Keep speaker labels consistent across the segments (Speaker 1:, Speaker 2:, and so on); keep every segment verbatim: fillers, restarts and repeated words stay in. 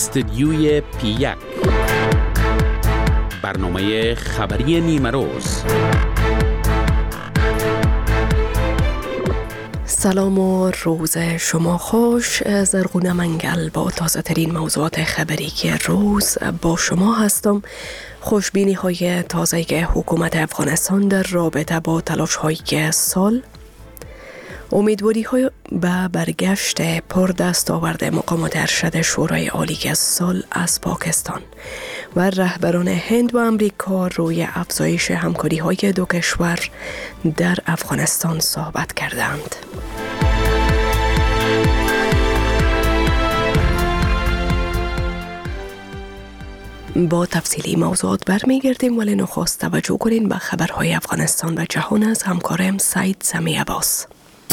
Speaker 1: استدیوی پی یک، برنامه خبری نیمه روز.
Speaker 2: سلام و روز شما خوش. زرغونه منگل با تازه ترین موضوعات خبری که روز با شما هستم. خوشبینی های تازه حکومت افغانستان در رابطه با تلاش های سال، امیدواری های به برگشت پر دستاورد مقامات ارشد شورای عالی سال از پاکستان و رهبران هند و امریکا روی افزایش همکاری های دو کشور در افغانستان صحبت کردند. با تفصیلی موضوعات برمیگردیم، ولی نخست توجه کنین به خبرهای افغانستان و جهان از همکارم سعید سمی عباس.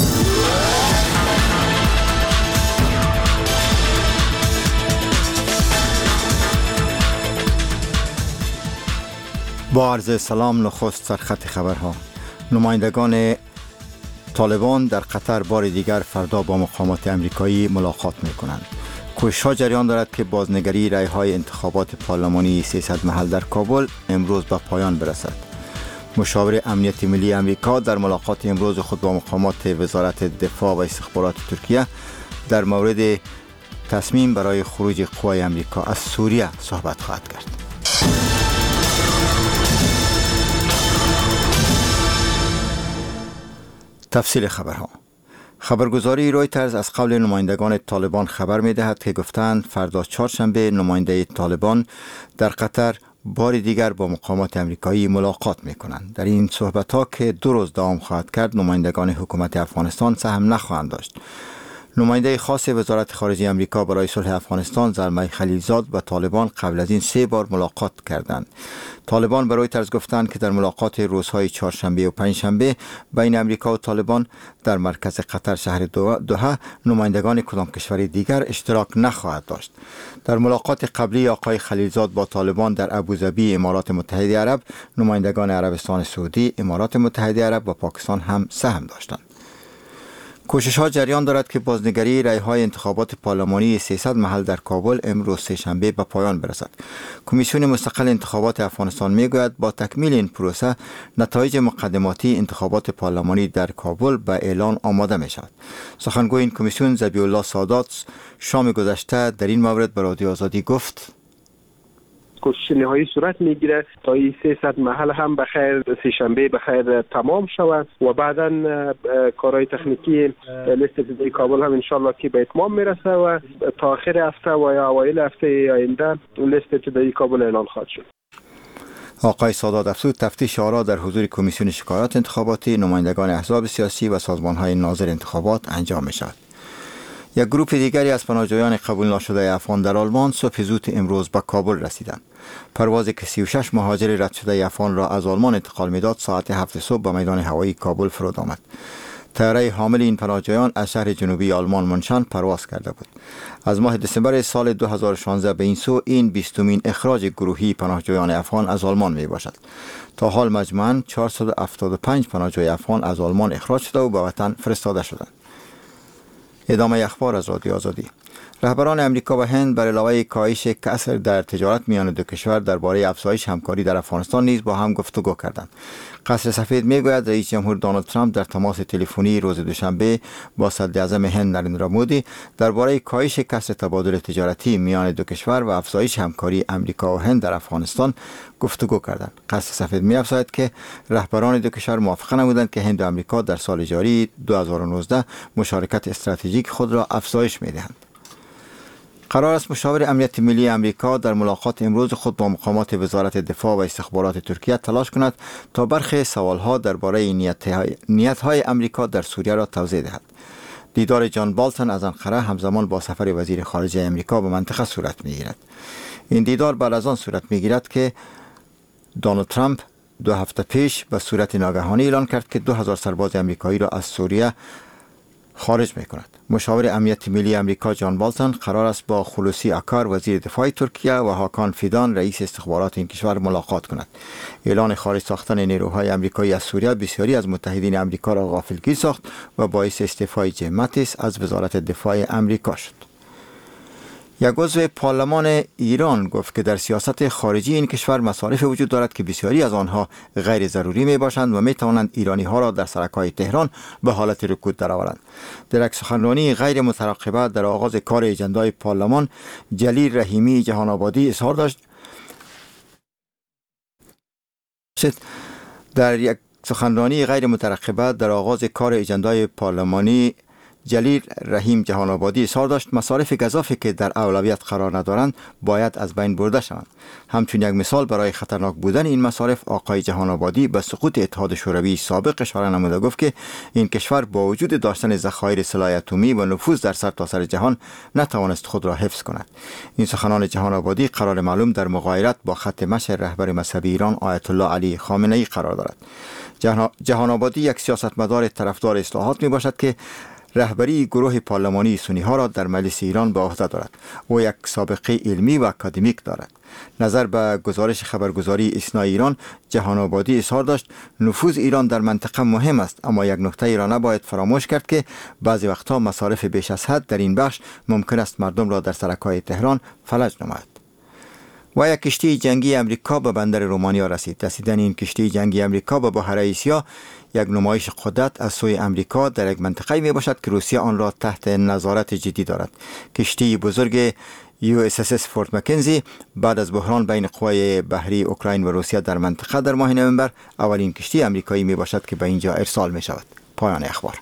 Speaker 3: با عرض سلام، نخست سرخط خبرها. نمایندگان طالبان در قطر بار دیگر فردا با مقامات امریکایی ملاقات می کنند. کوشش‌ها جریان دارد که بازنگری رأی‌های انتخابات پارلمانی سیصد محل در کابل امروز به پایان برسد. مشاور امنیت ملی امریکا در ملاقات امروز خود با مقامات وزارت دفاع و استخبارات ترکیه در مورد تصمیم برای خروج قوای امریکا از سوریه صحبت خواهد کرد. تفصیل خبرها. خبرگزاری رویترز از قول نمایندگان طالبان خبر می دهد که گفتند فردا چهارشنبه نماینده طالبان در قطر بار دیگر با مقامات امریکایی ملاقات می کنند. در این صحبت ها که دو روز دوام خواهد کرد، نمایندگان حکومت افغانستان سهم نخواهند داشت. نماینده خاص وزارت خارجه امریکا برای صلح افغانستان زلمه خلیلزاد و طالبان قبل از این سه بار ملاقات کردند. طالبان برای رویترز گفتند که در ملاقات روزهای چهارشنبه و پنجشنبه بین امریکا و طالبان در مرکز قطر شهر دوحه نمایندگان کدام کشور دیگر اشتراک نخواهد داشت. در ملاقات قبلی آقای خلیلزاد با طالبان در ابوظبی امارات متحده عرب، نمایندگان عربستان سعودی، امارات متحده عرب و پاکستان هم سهم داشتند. کوشش‌ها جریان دارد که بازنگری رأی‌های انتخابات پارلمانی سیصد محل در کابل امروز سه‌شنبه به پایان برسد. کمیسیون مستقل انتخابات افغانستان می‌گوید با تکمیل این پروسه نتایج مقدماتی انتخابات پارلمانی در کابل به اعلان آماده می‌شود. سخنگوی این کمیسیون ذبیح الله سادات شام گذشته در این مورد به رادیو آزادی گفت:
Speaker 4: کوشش نهایی صورت میگیره تا این سیصد محل هم بخیر سه‌شنبه بخیر تمام شود و بعدا کارهای تکنیکی لیست ابتدایی کابل هم انشالله که به اتمام میرسه و تا آخر هفته و یا اوایل هفته آینده لیست ابتدایی کابل اعلان خواهد شد.
Speaker 3: آقای سادات افزود تفتیش آرا در حضور کمیسیون شکایات انتخاباتی، نمایندگان احزاب سیاسی و سازمان‌های ناظر انتخابات انجام می‌شود. یک گروپ دیگری از پناهجویان قبول نشده افغان در آلمان صبح زود امروز به کابل رسیدند. پروازی که سی و شش مهاجر رد شده افغان را از آلمان انتقال میداد ساعت هفت صبح به میدان هوایی کابل فرود آمد. طیاره حامل این پناهجویان از شهر جنوبی آلمان منشن پرواز کرده بود. از ماه دسامبر سال دو هزار و شانزده به این سو این بیستمین اخراج گروهی پناهجویان افغان از آلمان می باشد. تا حال مجموعاً چهارصد و هفتاد و پنج پناهجوی افغان از آلمان اخراج شده و به وطن فرستاده شدند. ادامه اخبار از رادیو آزادی. رهبران امریکا و هند بر علاوه کاهش کسر در تجارت میان دو کشور درباره افزایش همکاری در افغانستان نیز با هم گفتگو کردند. قصر سفید میگوید رئیس جمهور دونالد ترامپ در تماس تلفنی روز دوشنبه با صدر اعظم هند نریندرا مودی درباره کاهش کسر تبادل تجارتی میان دو کشور و افزایش همکاری امریکا و هند در افغانستان گفتگو کردند. قصر سفید می‌افزاید که رهبران دو کشور موافقه نمودند که هند و امریکا در سال جاری دو هزار و نوزده مشارکت استراتژیک خود را افزایش می‌دهند. قرار است مشاور امنیت ملی امریکا در ملاقات امروز خود با مقامات وزارت دفاع و استخبارات ترکیه تلاش کند تا برخی سوالها درباره نیت‌های امریکا در سوریه را توضیح دهد. دیدار جان بالتون از انقره همزمان با سفر وزیر خارجه امریکا به منطقه صورت می‌گیرد. این دیدار بعد از آن صورت می‌گیرد که دونالد ترامپ دو هفته پیش به صورت ناگهانی اعلان کرد که دو هزار سرباز امریکایی را از سوریه خارج می کند. مشاور امنیت ملی امریکا جان بالتون قرار است با خلوصی اکار وزیر دفاع ترکیه و هاکان فیدان رئیس استخبارات این کشور ملاقات کند. اعلان خارج ساختن نیروهای امریکایی از سوریه بسیاری از متحدین امریکا را غافلگیر ساخت و باعث استعفای جیم ماتیس از وزارت دفاع امریکا شد. یک عضو پارلمان ایران گفت که در سیاست خارجی این کشور مصارف وجود دارد که بسیاری از آنها غیر ضروری می باشند و می توانند ایرانی ها را در سرک‌های تهران به حالت رکود درآورند. در یک سخنرانی غیر مترقبه در آغاز کار اجندای پارلمان، جلیل رحیمی جهان آبادی اظهار داشت در یک سخنرانی غیر مترقبه در آغاز کار اجندای پارلمانی جلیل رحیم جهان آبادی اظهار داشت مصارف گزافی که در اولویت قرار ندارند باید از بین برده شوند. همچون یک مثال برای خطرناک بودن این مصارف، آقای جهان آبادی به سقوط اتحاد شوروی سابق اشاره نموده گفت که این کشور با وجود داشتن ذخایر سلاح اتمی و نفوذ در سرتاسر جهان نتوانست خود را حفظ کند. این سخنان جهان آبادی قرار معلوم در مغایرت با خط مشی رهبر مذهبی ایران آیت الله علی خامنه ای قرار دارد. جهان آبادی یک سیاستمدار طرفدار اصلاحات می باشد که رهبری گروه پارلمانی سنی ها را در مجلس ایران به عهده دارد. او یک سابقه علمی و اکادمیک دارد. نظر به گزارش خبرگزاری اسنا ایران، جهان آبادی اظهار داشت نفوذ ایران در منطقه مهم است، اما یک نکته ای را نباید فراموش کرد که بعضی وقتها مصارف بیش از حد در این بخش ممکن است مردم را در سرک‌های تهران فلج نماید. و یک کشتی جنگی امریکا به بندر رومانیا رسید. رسیدن این کشتی جنگی امریکا به بحر آسیا یک نمایش قدرت از سوی امریکا در یک منطقه می باشد که روسیه آن را تحت نظارت جدی دارد. کشتی بزرگ یو اس اس فورت مکنزی بعد از بحران بین قوای بحری اوکراین و روسیه در منطقه در ماه نوامبر اولین کشتی امریکایی می باشد که به اینجا ارسال می شود. پایان اخبار.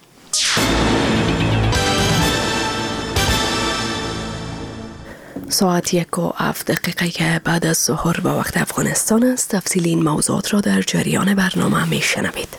Speaker 2: ساعت یک و هفت دقیقه بعد از ظهر به وقت افغانستان است. تفصیل این موضوعات را در جریان برنامه می شنوید.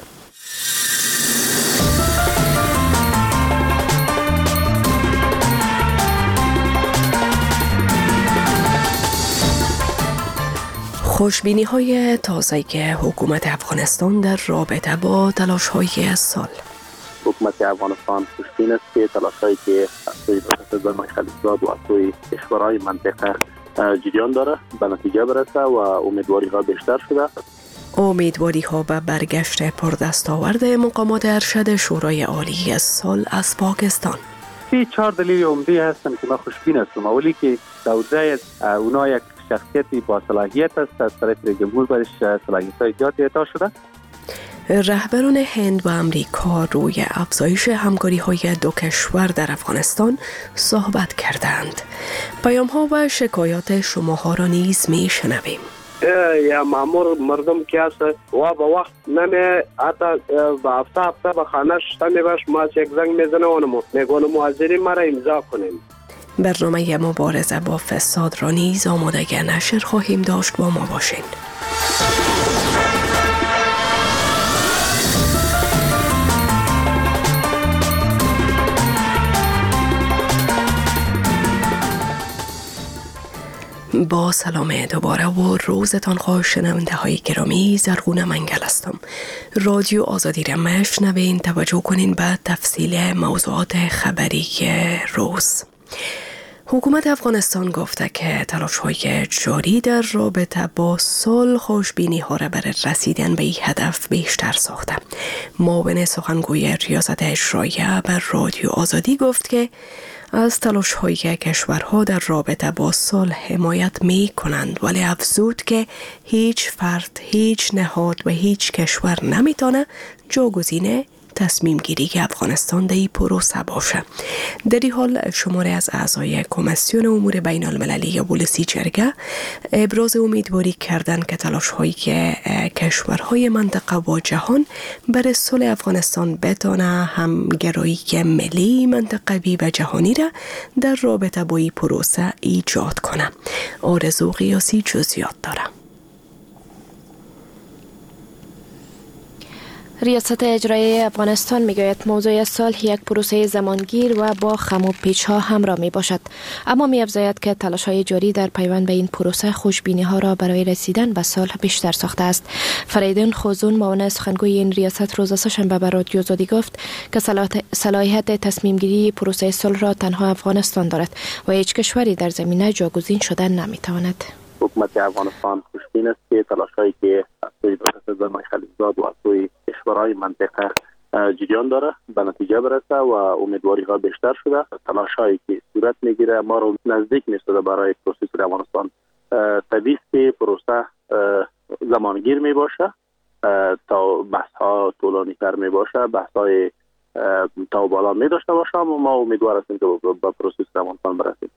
Speaker 2: خوشبینی های تازه حکومت افغانستان در رابطه با تلاش های سال.
Speaker 5: حکومت افغانستان خوشبین است که تلاش‌هایی که از سوی دولت زلمای خلیلزاد و از سوی کشورهای منطقه جریان داره به نتیجه برسه و امیدواری ها بیشتر شده.
Speaker 2: امیدواری ها به برگشت پردستاورد مقامات ارشد شورای عالی سال از پاکستان.
Speaker 6: این چهار دلیل عمده هستن که من خوشبین هستم. اولی که دوزه اونا یک شخصیتی با صلاحیت است، از طرف رئیس جمهور برش صلاحیت‌های زیادی اعطا شده.
Speaker 2: رهبران هند و امریکا روی افزایش همکاری‌های دو کشور در افغانستان صحبت کردند. پیام‌ها و شکایات شماها را نیز می‌شنویم.
Speaker 4: یا مامور مردم که است و با وقت نمی حتی با هفته هفته با خانهش تمی باش ما یک زنگ میزنه اونمو میگونه معذری مرا امضا کنیم.
Speaker 2: برنامه مبارزه با فساد را نیز آماده نشر خواهیم داشت. با ما باشین. با سلام دوباره و روزتان خوش شنونده های گرامی. زرغونه منگل هستم. رادیو آزادی را میشنوین. توجه کنین به تفصیل موضوعات خبری روز. حکومت افغانستان گفته که تلاش های جاری در رابطه با صلح خوشبینی ها را برای رسیدن به این هدف بیشتر ساخته. معاون سخنگوی ریاست اجراییه بر رادیو آزادی گفت که از تلاش های کشورها در رابطه با صلح حمایت می کنند، ولی افزود که هیچ فرد، هیچ نهاد و هیچ کشور نمیتونه جاگزین تصمیم گیری افغانستان در این پروسه باشه. در این حال شماری از اعضای کمیسیون امور بین المللی ولسی جرگه ابراز امیدواری کردند که تلاش های کشورهای منطقه و جهان برای صلح افغانستان بتونه همگرایی ملی، منطقوی و جهانی را در رابطه با این پروسه ایجاد کنه. آرزو قیاسی جزئیات داره.
Speaker 7: ریاست اجرایی افغانستان میگوید موضوع صلح یک پروسه زمانگیر و با خم و پیچ ها همراه می باشد، اما می افزاید که تلاش های جاری در پیوند به این پروسه خوشبینی ها را برای رسیدن به صلح بیشتر ساخته است. فریدون خوزون معاون سخنگوی این ریاست روز سه‌شنبه به رادیو آزادی گفت که صلاحیت تصمیم گیری پروسه صلح را تنها افغانستان دارد و هیچ کشوری در زمینه جاگزین شدن نمی تواند.
Speaker 5: حکومت افغانستان خوشبین است که تلاش‌هایی که از سوی دولت زلمای خلیلزاد و از سوی کشورهای منطقه جریان داره به نتیجه برسه و امیدواری ها بیشتر شده. تلاش‌هایی که صورت میگیره ما رو نزدیک میسازه برای پروسه صلح افغانستان. طبیعی است که پروسه زمانگیر می باشه تا بحث ها طولانی تر می باشه، بحث های تا بالا می داشته باشه، اما ما امیدوار هستیم که با پروسه صلح افغانستان برسیم.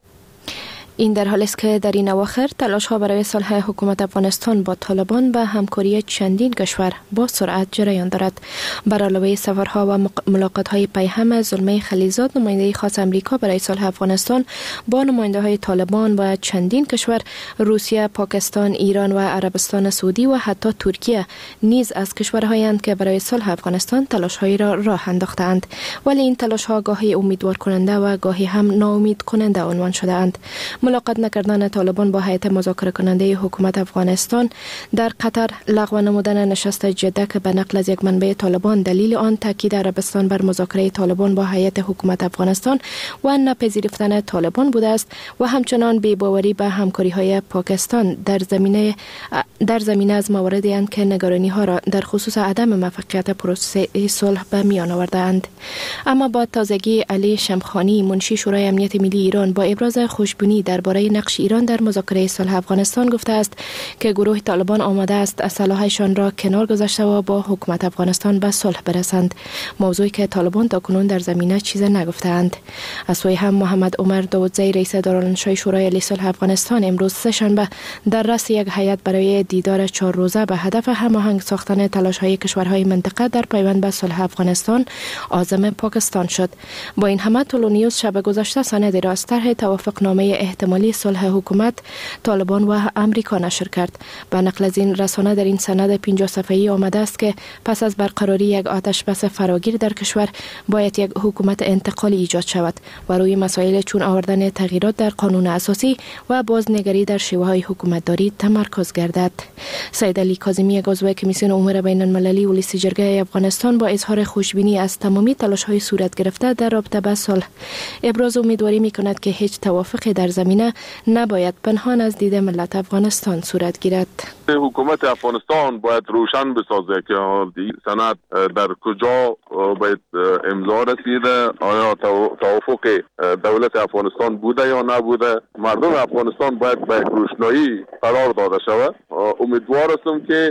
Speaker 7: این در حالی است که در این اواخر تلاش ها برای صلح حکومت افغانستان با طالبان به همکاری چندین کشور با سرعت جریان دارد. بر علاوه سفرها و ملاقات های پیهم زلمه خلیزاد، نماینده خاص امریکا برای صلح افغانستان با نماینده های طالبان و چندین کشور، روسیه، پاکستان، ایران و عربستان سعودی و حتی ترکیه نیز از کشورهایند که برای صلح افغانستان تلاش هایی را راه انداختند، ولی این تلاش ها گاهی امیدوار کننده و گاهی هم ناامید کننده عنوان شده اند. ملاقات نکردن طالبان با هیئت مذاکره کننده حکومت افغانستان در قطر، لغو نمودن نشست جده که به نقل از یک منبع طالبان دلیل آن تاکید عربستان بر مذاکره طالبان با هیئت حکومت افغانستان و نپذیرفتن طالبان بوده است و همچنان بی‌باوری به همکاری های پاکستان در زمینه در زمینه از مواردی اند که نگرانی ها را در خصوص عدم موفقیت پروسه صلح به میان آورده‌اند. اما با تازگی علی شمخانی، منشی شورای امنیت ملی ایران، با ابراز خوشبینی درباره نقش ایران در مذاکره صلح افغانستان گفته است که گروه طالبان آماده است اسلحه‌شان را کنار گذاشته و با حکومت افغانستان به صلح برسند، موضوعی که طالبان تاکنون در زمینه چیز نگفتند. از سوی هم محمد عمر داودزی، رئیس دارالانشای شورای عالی صلح افغانستان، امروز سه‌شنبه در رأس یک هیئت برای دیدار چهار روزه به هدف هماهنگ ساختن تلاش‌های کشورهای منطقه در پیوند به صلح افغانستان عازم پاکستان شد. با این همه تولونیوز شب گذشته سند را از طرح توافقنامه احتمالی صلح حکومت طالبان و امریکا نشر کرد. به نقل از این رسانه در این سند پنجاه صفحه‌ای آمده است که پس از برقراری یک آتش بس فراگیر در کشور باید یک حکومت انتقالی ایجاد شود و روی مسائل چون آوردن تغییرات در قانون اساسی و بازنگری در شیوه‌های حکومتداری تمرکز گردد. سید علی کاظمی، عضو کمیسیون امور بین المللی پلیس جرگه افغانستان، با اظهار خوشبینی از تمامی تلاش‌های صورت گرفته در رابطه با صلح، ابراز امیدواری می‌کند که هیچ توافقی در زمینه نباید پنهان از دید ملت افغانستان صورت گیرد.
Speaker 8: حکومت افغانستان باید روشن بسازه که سند در کجا باید امضا رسیده، آیا توافق دولت افغانستان بوده یا نبوده. مردم افغانستان باید به روشنایی قرار داده شود. امیدوار هستم که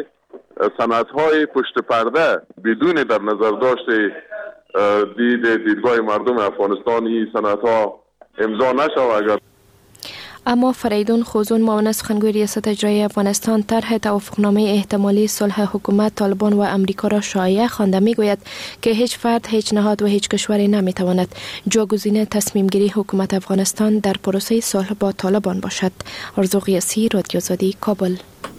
Speaker 8: سندهای پشت پرده بدون در نظر داشت دید دیدگاه مردم افغانستانی سندها امضا نشود. اگر
Speaker 7: اما فریدون خوزون، معاون سخنگوی ریاست اجرایی افغانستان، طرح توافقنامه احتمالی صلح حکومت طالبان و امریکا را شایع خوانده، میگوید که هیچ فرد، هیچ نهاد و هیچ کشوری نمیتواند جاگزین تصمیم گیری حکومت افغانستان در پروسه صلح با طالبان باشد. آرزو قیاسی، رادیو آزادی، کابل.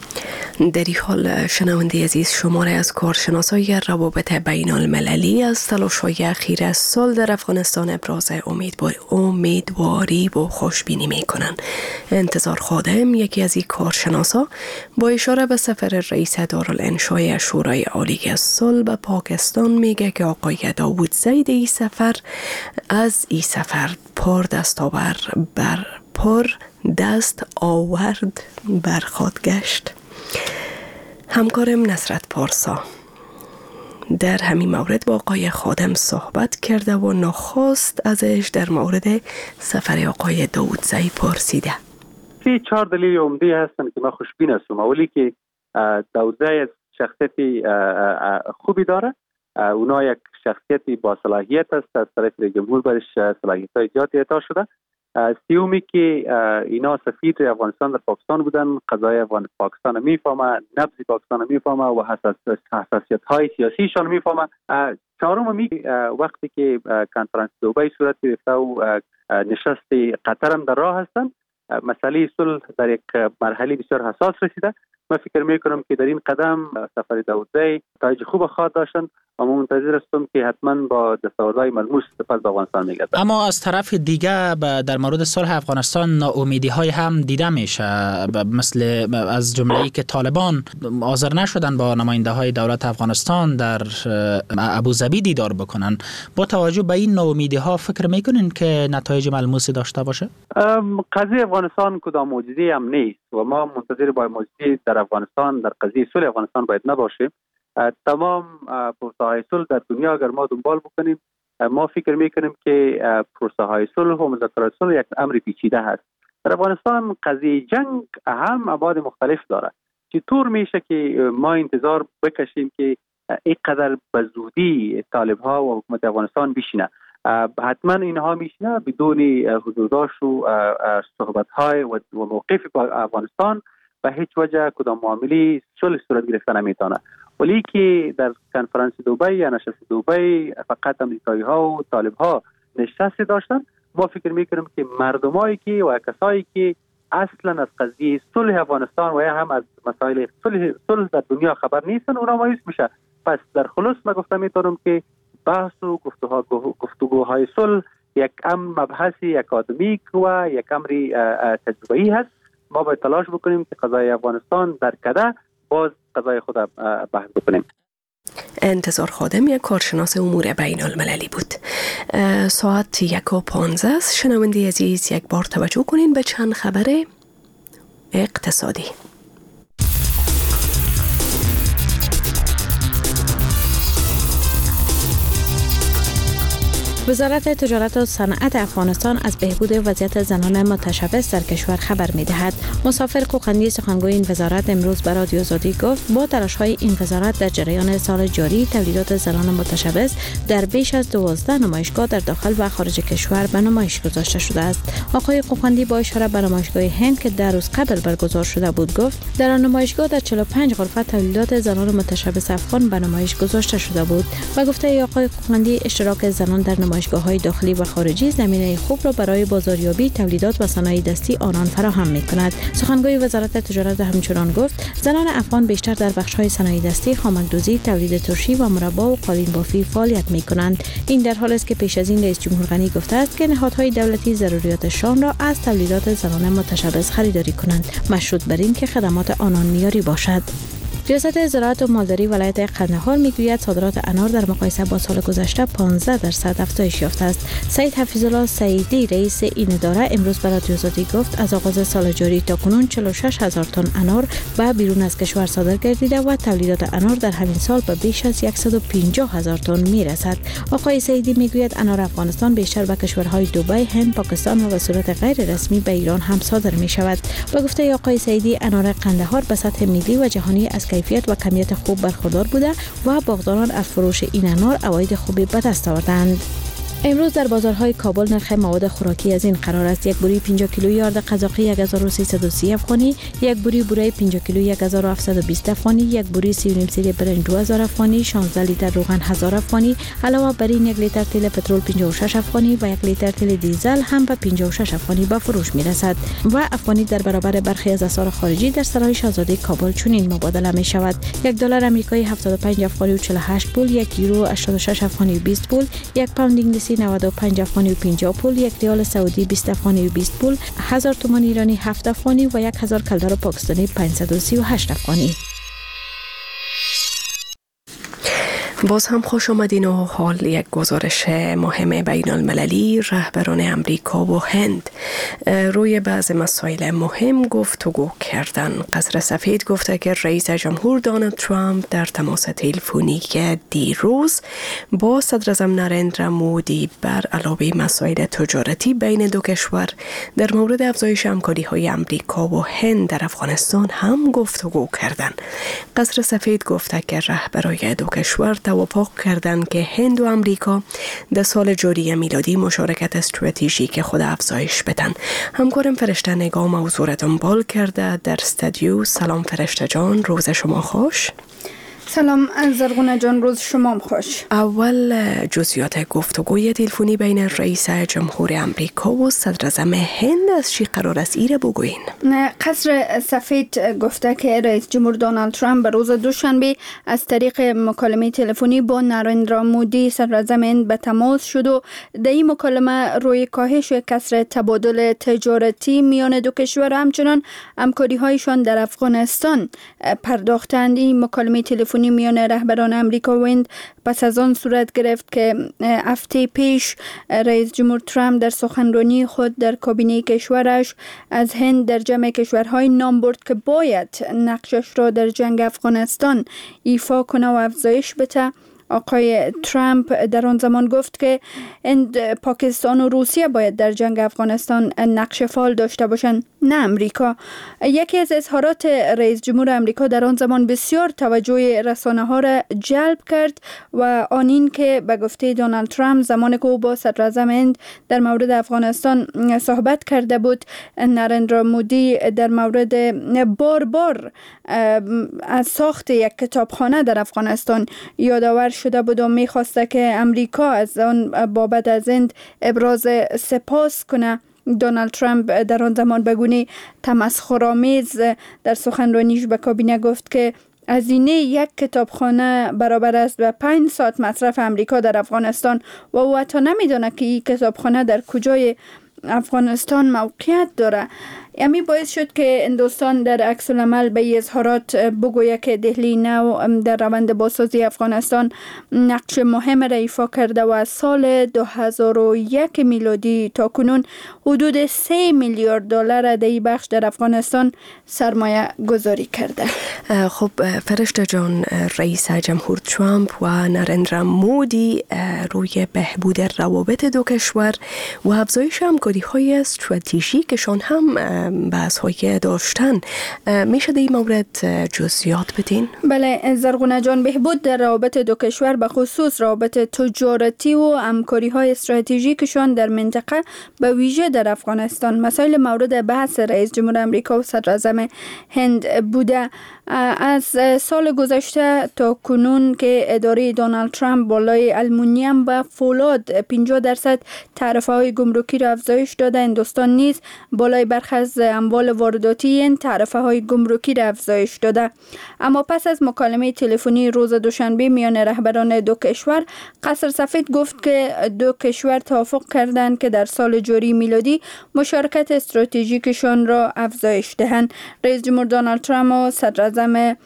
Speaker 2: در این حال شنونده عزیز، شماره از کارشناسای روابط بین المللی از تلاش‌های اخیر از صلح در افغانستان ابراز امیدواری و خوشبینی می‌کنند. انتظار خادم، یکی از این کارشناسا، با اشاره به سفر رئیس دارالانشای شورای عالی صلح به پاکستان میگه که آقای داودزی این سفر از این سفر پر دستاور بر پر دست آورد برخواد گشت. همکارم نصرت پارسا در همین مورد با آقای خادم صحبت کرده و نخست ازش در مورد سفر آقای داودزی پرسیده.
Speaker 6: سی چهار دلیل عمده هستن که من خوشبین هستم. اولی که داودزی شخصیت خوبی داره، اونا یک شخصیتی با صلاحیت است، از طرف جمهور برش صلاحیت‌های زیادی اعطا شده. سیومی که اینا سفیر افغانستان در پاکستان بودن، قضای پاکستان میفهمه، نبض پاکستان میفهمه و حساسیت های سیاسیشان میفهمه. چهارم می وقتی که کنفرانس دبی صورت گرفته و نشست قطر هم در راه هستن، مسئله صلح در یک مرحله بسیار حساس رسیده. من فکر میکنم که در این قدم سفر داودزی نتایج خوب خواهد داشتن و من منتظر هستم که حتما با دستاوردهای ملموس پس به افغانستان میگردد.
Speaker 9: اما از طرف دیگه در مورد صلح افغانستان ناامیدی های هم دیده میشه، مثل از جمله‌ای که طالبان حاضر نشدن با نماینده های دولت افغانستان در ابوظبی دیدار بکنن. با توجه به این ناامیدی ها فکر میکنین که نتایج ملموسی داشته باشه؟
Speaker 6: قضیه افغانستان کدام معجزه هم نیست و ما منتظر با معجزه در افغانستان در قضیه صلح افغانستان باید نباشیم. تمام پروسه‌های صلح در دنیا اگر ما دنبال بکنیم، ما فکر میکنیم که پروسه های صلح و مذاکرات صلح یک امر پیچیده هست. در افغانستان قضیه جنگ هم ابعاد مختلف داره. چطور میشه که ما انتظار بکشیم که اینقدر به زودی طالب ها و حکومت افغانستان بشینه؟ حتما اینها میشینه بدون حضور داشت و صحبت های و موقف افغانستان به هیچ وجه کدام معامله صلح صورت گرفته نمیتونه. ولی که در کنفرانس دبی یا نشست دبی فقط امریکایی ها و طالب ها نشست داشتن، ما فکر میکنیم که مردمایی که و کسایی که اصلا از قضیه صلح افغانستان و یا هم از مسائل صلح صلح در دنیا خبر نیستن، اونا مایوس میشه. پس در خلاص ما گفته میتونم که بحث و گفتگوها گفتگوهای صلح یک امر مبحثی اکادمیک و یک امر تجربه‌ای هست. ما باید تلاش بکنیم که قضای افغانستان در کده باز قضای خود بحث بکنیم.
Speaker 2: انتظار خادم یک کارشناس امور بین المللی بود. ساعت یک و پانزده است. شنونده عزیز، یک بار توجه کنین به چند خبر اقتصادی.
Speaker 7: وزارت تجارت و صنعت افغانستان از بهبود وضعیت زنان متشبث در کشور خبر می‌دهد. مسافر قوقندی سخنگوی این وزارت امروز به رادیو آزادی گفت با تلاش‌های این وزارت در جریان سال جاری تولیدات زنان متشبث در بیش از دوازده نمایشگاه در داخل و خارج کشور به نمایش گذاشته شده است. آقای قوقندی با اشاره به نمایشگاه هند که در روز قبل برگزار شده بود گفت در آن نمایشگاه در چهل و پنج غرفه تولیدات زنان متشبث افغان به نمایش گذاشته شده بود و گفته ای آقای قوقندی اشتراک زنان در نمایشگاه‌های داخلی و خارجی زمینه خوب را برای بازاریابی تولیدات و صنایع دستی آنان فراهم می‌کند. سخنگوی وزارت تجارت همچنان گفت زنان افغان بیشتر در بخش‌های صنایع دستی، خامک‌دوزی، تولید ترشی و مربا و قالین بافی فعالیت می‌کنند. این در حالی است که پیش از این رئیس جمهور غنی گفته است که نهادهای دولتی ضروریاتشان را از تولیدات زنان متشبث خریداری کنند، مشروط بر این که خدمات آنان معیاری باشد. ریاست زراعت و مالداری ولایت قندهار میگوید صادرات انار در مقایسه با سال گذشته پانزده درصد افزایش یافته است. سید حفیظالله سعیدی رئیس این اداره امروز به رادیو آزادی گفت از آغاز سال جاری تا کنون چهل و شش هزار تن انار به بیرون از کشور صادر گردیده و تولیدات انار در همین سال به بیش از صد و پنجاه هزار تن میرسد. آقای سعیدی میگوید انار افغانستان بیشتر به کشورهای دبی، هند، پاکستان و به صورت غیر رسمی به ایران هم صادر می شود. با گفته آقای سعیدی انار قندهار به سطح ملی و جهانی از کیفیت و کمیت خوب برخوردار بوده و باغداران از فروش این انار عواید خوبی به دست آوردند. امروز در بازارهای کابل نرخ مواد خوراکی از این قرار است: یک بوری پنجاه کیلویی آرد قزاقی یک هزار و سیصد و سی افغانی، یک بوری بوره پنجاه کیلویی یک هزار و هفتصد و بیست افغانی، یک بوری سی و نیم سیر برنج دو هزار افغانی، شانزده لیتر روغن هزار افغانی، علاوه بر این یک لیتر تیل پترول پنجاه و شش افغانی و یک لیتر تیل دیزل هم به پنجاه و شش افغانی به فروش می رسد و افغانی در برابر برخی از اسعار خارجی در سرای شاهزاده کابل چنین مبادله می شود: یک دلار آمریکایی هفتاد و پنج افغانی و چهل و هشت پول، یک یورو هشتاد و شش افغانی و بیست پول، یک پوند انگلیسی نود و پنج افغانی و پنجاه پول، یک ریال سعودی بیست افغانی و بیست پول، هزار تومان ایرانی هفت افغانی و یک هزار کلدار پاکستانی پانصد و سی و هشت افغانی.
Speaker 2: باز هم خوش آمدین و حال یک گزارش مهم بین المللی. رهبران امریکا و هند روی بعض مسائل مهم گفتگو کردن. قصر سفید گفته که رئیس جمهور دونالد ترامپ در تماس تلفنی که دیروز با صدر اعظم نریندرا مودی بر علاوه مسائل تجارتی بین دو کشور در مورد افزایش همکاری‌های امریکا و هند در افغانستان هم گفتگو کردند. قصر سفید گفته که رهبران دو کشور توافق کردند که هند و امریکا در سال جاری میلادی مشارکت استراتژیک خود افزایش بدن. همکارم فرشته نگاه موضوع را دنبال کرده در استودیو. سلام فرشته جان، روز شما خوش.
Speaker 10: سلام زرغونه جان، روز شما خوش.
Speaker 2: اول جزئیات گفتگوی تلفنی بین رئیس جمهور امریکا و صدر اعظم هند از چی قرار است ایره بگوین؟
Speaker 10: قصر سفید گفته که رئیس جمهور دونالد ترامپ به روز دوشنبه از طریق مکالمه تلفنی با نریندرا مودی صدر اعظم هند به تماس شد و در این مکالمه روی کاهش کسر تبادل تجارتی میان دو کشور همچنان همکاری هایشان در افغانستان پرداختند. این مکالمه تلفنی میان رهبران امریکا و هند پس از آن صورت گرفت که هفته پیش رئیس جمهور ترامپ در سخنرانی خود در کابینه کشورش از هند در جمع کشورهای نام برد که باید نقشش را در جنگ افغانستان ایفا کنه و افزایش بده آقای ترامپ در آن زمان گفت که هند، پاکستان و روسیه باید در جنگ افغانستان نقش فعال داشته باشند، نه امریکا. یکی از اظهارات رئیس جمهور امریکا در آن زمان بسیار توجه رسانه ها را جلب کرد و آن این که به گفته دونالد ترامپ زمانی که او با صدر اعظم هند در مورد افغانستان صحبت کرده بود، نریندرا مودی در مورد بار بار از ساخت یک کتابخانه در افغانستان یادآور شده بود و می‌خواسته که امریکا از آن بابت از هند ابراز سپاس کنه. دونالد ترامپ در آن زمان به گونه تمسخرآمیز در سخنرانیش به کابینه گفت که هزینه یک کتابخانه برابر است به پنج ساعت مصرف امریکا در افغانستان و او حتی نمیدونه که این کتابخانه در کجای افغانستان موقعیت داره. امی باعث شد که هندوستان در عکس العمل به اظهارات بگوید که دهلی نو در روند بازسازی افغانستان نقش مهم را ایفا کرده و از سال دو هزار و یک میلادی تا کنون حدود سه میلیارد دلار در این بخش در افغانستان سرمایه گذاری کرده.
Speaker 2: خب فرشته جان، رئیس جمهور ترامپ و نریندرا مودی روی بهبود روابط دو کشور و افزایش همکاری های استراتژیکشان هم بحث هایی داشتن. میشه در این مورد جزئیات بدین؟
Speaker 10: بله زرغونه جان، بهبود در روابط دو کشور به خصوص روابط تجارتی و همکاری های استراتژیکشان در منطقه به ویژه در افغانستان مسائل مورد بحث رئیس جمهور امریکا و صدر اعظم هند بوده. از سال گذشته تا کنون که اداره دونالد ترامپ بالای آلومینیوم و فولاد پنجاه درصد تعرفه های گمرکی را افزایش داده، هندوستان نیز بالای برخی از اموال وارداتی این تعرفه های گمرکی را افزایش داده. اما پس از مکالمه تلفنی روز دوشنبه میان رهبران دو کشور، قصر سفید گفت که دو کشور توافق کردند که در سال جاری میلادی مشارکت استراتژیکشان را افزایش دهند. رئیس جمهور دونالد ترامپ و صدر اعظم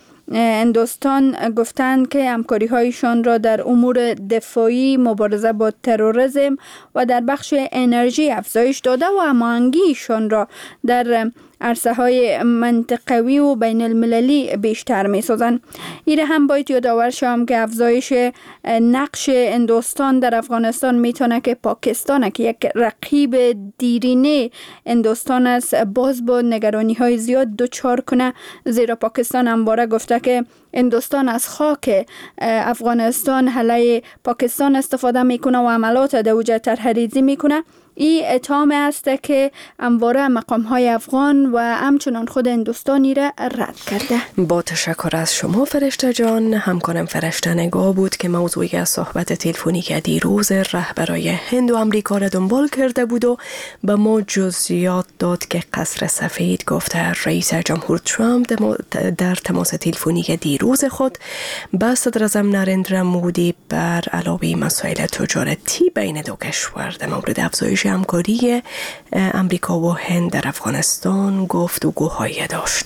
Speaker 10: هندوستان گفتند که همکاری هایشان را در امور دفاعی، مبارزه با تروریسم و در بخش انرژی افزایش داده و هماهنگیشان را در عرصه های منطقوی و بین المللی بیشتر می سازند. ایره هم باید یادآور شوم که افزایش نقش هندوستان در افغانستان میتونه که پاکستان که یک رقیب دیرینه هندوستان است باز با نگرانی های زیاد دوچار کنه، زیرا پاکستان همواره گفته که هندوستان از خاک افغانستان علیه پاکستان استفاده میکنه و عملات در اوج طرحریزی میکنه. این اتهام است که همواره مقام های افغان و همچنان خود هندوستانی را رد کرده.
Speaker 2: با تشکر از شما فرشته جان. همکارم فرشته نگاه بود که موضوعی صحبت تلفنی که دیروز رهبرای هند و امریکا را دنبال کرده بود و به ما جزئیات داد که قصر سفید گفته رئیس جمهور ترامپ در تماس تلفنی که دیروز خود با صدر اعظم نریندرا مودی بر علاوه مسائل تجارتی بین دو کشور در مورد افزایش همکاری امریکا و هند در افغانستان گفتگوهایی داشت.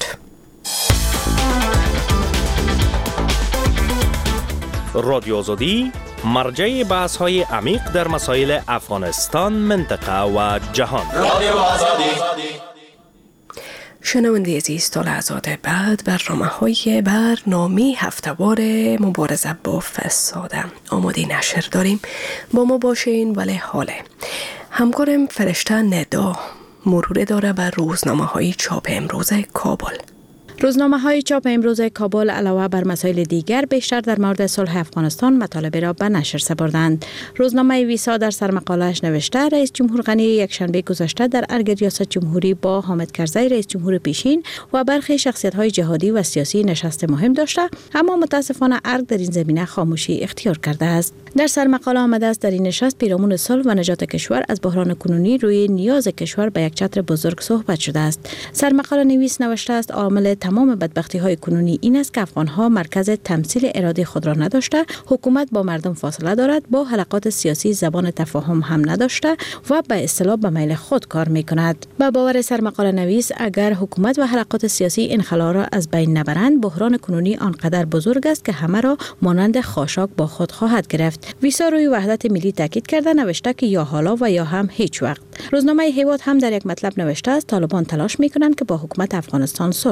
Speaker 11: رادیو آزادی مرجع بحث های عمیق در مسائل افغانستان، منطقه و جهان. رادیو آزادی.
Speaker 2: شنونده عزیز، تا لحظات بعد برنامه های برنامه هفته‌وار مبارزه با فساد آماده نشر داریم. با ما باشین. ولی حاله همکارم فرشته ندا مرور داره بر روزنامه های چاپ امروز کابل.
Speaker 7: روزنامه های چاپ امروز کابل علاوه بر مسائل دیگر بیشتر در مورد صلح افغانستان مطالب را به نشر سپردند. روزنامه ویسا در سرمقاله‌اش نوشته رئیس جمهور غنی یکشنبه گذشته در ارگ ریاست جمهوری با حامد کرزی رئیس جمهور پیشین و برخی شخصیت‌های جهادی و سیاسی نشست مهم داشته، اما متاسفانه ارگ در این زمینه خاموشی اختیار کرده است. در سرمقاله آمده است در این نشست پیرامون صلح و نجات کشور از بحران کنونی روی نیاز کشور به یک چتر بزرگ صحبت شده است. سرمقاله نویس نوشته است عامل تمام بدبختی های کنونی این است که افغان ها مرکز تمثیل اراده خود را نداشته، حکومت با مردم فاصله دارد، با حلقات سیاسی زبان تفاهم هم نداشته و به اصطلاح به میل خود کار می کند. با باور سرمقاله نویس اگر حکومت و حلقات سیاسی این خلا را از بین نبرند، بحران کنونی آنقدر بزرگ است که همه را مانند خاشاک با خود خواهد گرفت. ویسا روی وحدت ملی تاکید کرده نوشته که یا حالا و یا هم هیچ وقت. روزنامه هیواد هم در یک مطلب نوشته است طالبان تلاش می کنند که با حکومت افغانستان صلح کنند.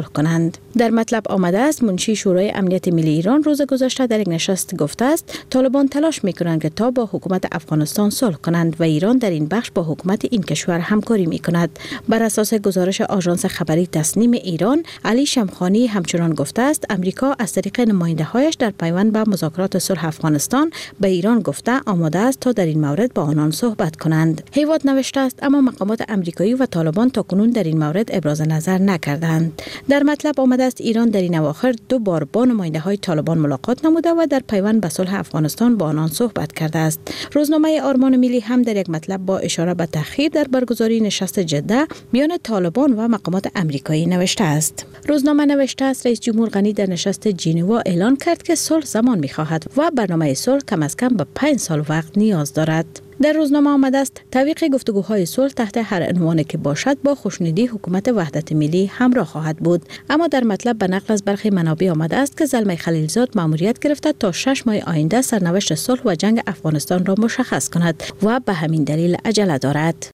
Speaker 12: کنند. در مطلب آمده است منشی شورای امنیت ملی ایران روز گذشته در یک نشست گفته است طالبان تلاش می‌کنند که تا با حکومت افغانستان صلح کنند و ایران در این بخش با حکومت این کشور همکاری می‌کند. بر اساس گزارش آژانس خبری تصنیم ایران، علی شمخانی همچنان گفته است امریکا از طریق نماینده‌هایش در پیوند به مذاکرات صلح افغانستان به ایران گفته آماده است تا در این مورد با آنان صحبت کنند. هیواد نوشته است اما مقامات امریکایی و طالبان تاکنون در این مورد ابراز نظر نکردند. در مطلب آمده است ایران در این اواخر دو بار با نماینده‌های طالبان ملاقات نموده و در پیوند به صلح افغانستان با آنان صحبت کرده است. روزنامه آرمان ملی هم در یک مطلب با اشاره به تأخیر در برگزاری نشست جده میان طالبان و مقامات امریکایی نوشته است. روزنامه نوشته است رئیس جمهور غنی در نشست ژنوا اعلان کرد که صلح زمان می‌خواهد و برنامه صلح کم از کم به پنج سال وقت نیاز دارد. در روزنامه آمده است تعویق گفتگوهای صلح تحت هر عنوانی که باشد با خوشنودی حکومت وحدت ملی همراه خواهد بود. اما در مطلب به نقل از برخی منابع آمده است که زلمه خلیلزاد مأموریت گرفته تا شش ماه آینده سرنوشت صلح و جنگ افغانستان را مشخص کند و به همین دلیل عجله دارد.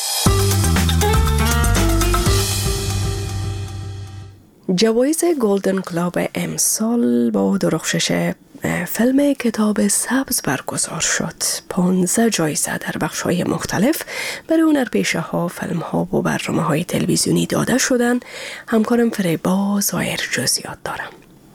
Speaker 2: جوایز گلدن گلوب امسال با درخشش فیلم کتاب سبز برگزار شد. پانزده جایزه در بخش‌های مختلف برای هنرپیشه ها، فیلم ها و برنامه های تلویزیونی داده شدند. همکارم فریبا ظاهر جزئیات دارم.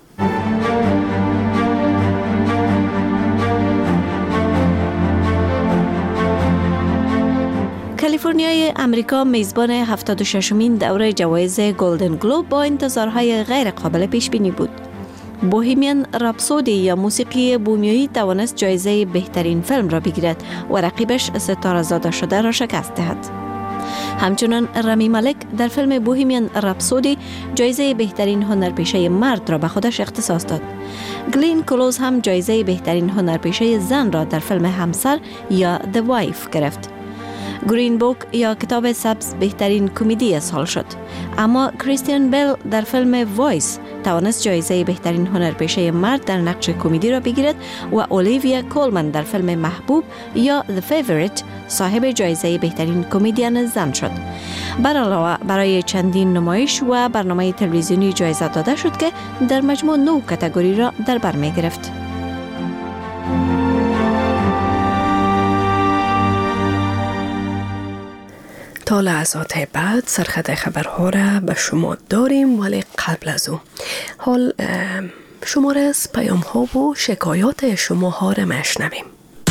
Speaker 13: کالیفرنیای امریکا میزبان هفتاد و ششمین دوره جوایز گلدن گلوب با انتظارهای غیر قابل پیش بینی بود. بوهیمیان رپسودی یا موسیقی بومیایی توانست جایزه بهترین فیلم را بگیرد و رقیبش ستاره زاده شده را شکست دهد. همچنان رامی مالک در فیلم بوهیمیان رپسودی جایزه بهترین هنرپیشه مرد را به خودش اختصاص داد. گلین کلوز هم جایزه بهترین هنرپیشه زن را در فیلم همسر یا The Wife گرفت. گرین بوک یا کتاب سبز بهترین کمدی سال شد، اما کریستین بیل در فیلم وایس توانست جایزه بهترین هنرپیشه مرد در نقش کمدی را بگیرد و اولیویا کولمن در فیلم محبوب یا The Favorite صاحب جایزه بهترین کمدین زن شد. بر علاوه برای چندین نمایش و برنامه تلویزیونی جایزه داده شد که در مجموع نه کاتگوری را در بر می گرفت.
Speaker 2: تا لحظات بعد سرخط خبرها را به شما داریم، ولی قبل از او حال شماره از پیام ها و شکایات شما ها را مشنویم.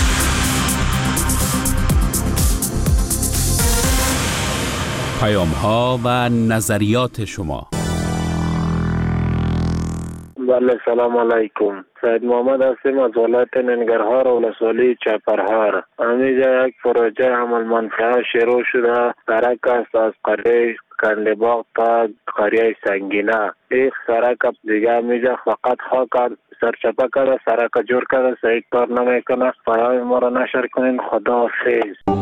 Speaker 1: پیام ها و نظریات شما.
Speaker 14: بله، سلام علیکم. سید محمد هستیم از ولایت ننگرهار و ولسوالی چپرهار. همینجا یک پروژه عمل منفعه شروع شده. سرک است از قریه کندباغ تا قریه سنگینه. ایک سرک دیگه میجا فقط خاک سرچپه کرده، سرک جور کرده، صحیح کار نمیکنه. پیام ما را نشر کنین. خدا حافظ.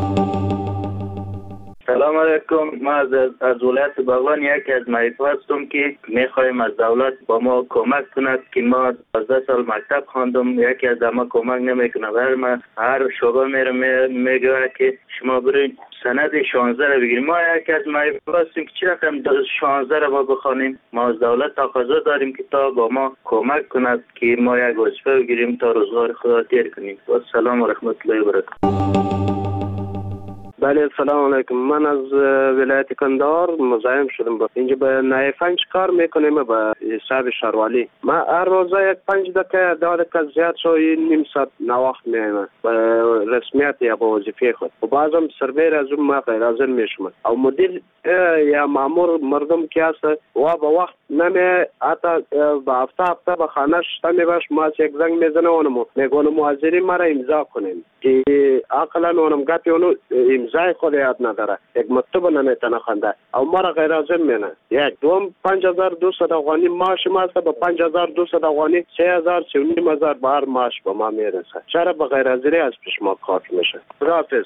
Speaker 15: سلام علیکم. ما از, از ولایت بغلان یکی از مریض هستم که میخوایم از دولت با ما کمک کند که ما دوازده سال مکتب خواندم، یکی از ما کمک نمیکنه. هر ما هر شعبه میره میگه که شما برید سند شانزده را بگیریم. ما یکی از مریض هستیم که چی رقم شانزده را با بخوانیم. ما از دولت تقاضا داریم که تا با ما کمک کند که ما یک وظیفه بگیریم تا روزگار خدا تیر کنیم. و سلام و رحمت الله و برکاته.
Speaker 4: بله، سلام علیکم. من از ولایت کندهار مزاحم شدم. با اینجا به نایفنج کار میکنیم به حساب شهروالی. ما هر روزه یک پنج دقیقه ده دقیقه زیاد شوی نیم ساعت ناوقت میایم به رسمیت یا به وظیفه خود. و بعضم سربیر از اون ما غیر حاضر میشم. او مدیر یا مامور مردم که هست و به وقت نمی حتی به هفته هفته به خانهش تمی باش ما یک زنگ میزنه اونمو میگونم حاضری ما را امضا کنیم که عقلا اونم گپی اونو امضای خود یاد نداره، یک مکتوب نمیتونه خونده او ما را غیر حاضر مینه. یک دوم پنج هزار دویست افغانی معاش ما است. به پنج هزار دویست افغانی سه هزار سه و نیم هزار به هر معاش به ما میرسه. چرا به غیر حاضری از پیش ما کافی میشه؟ خداحافظ.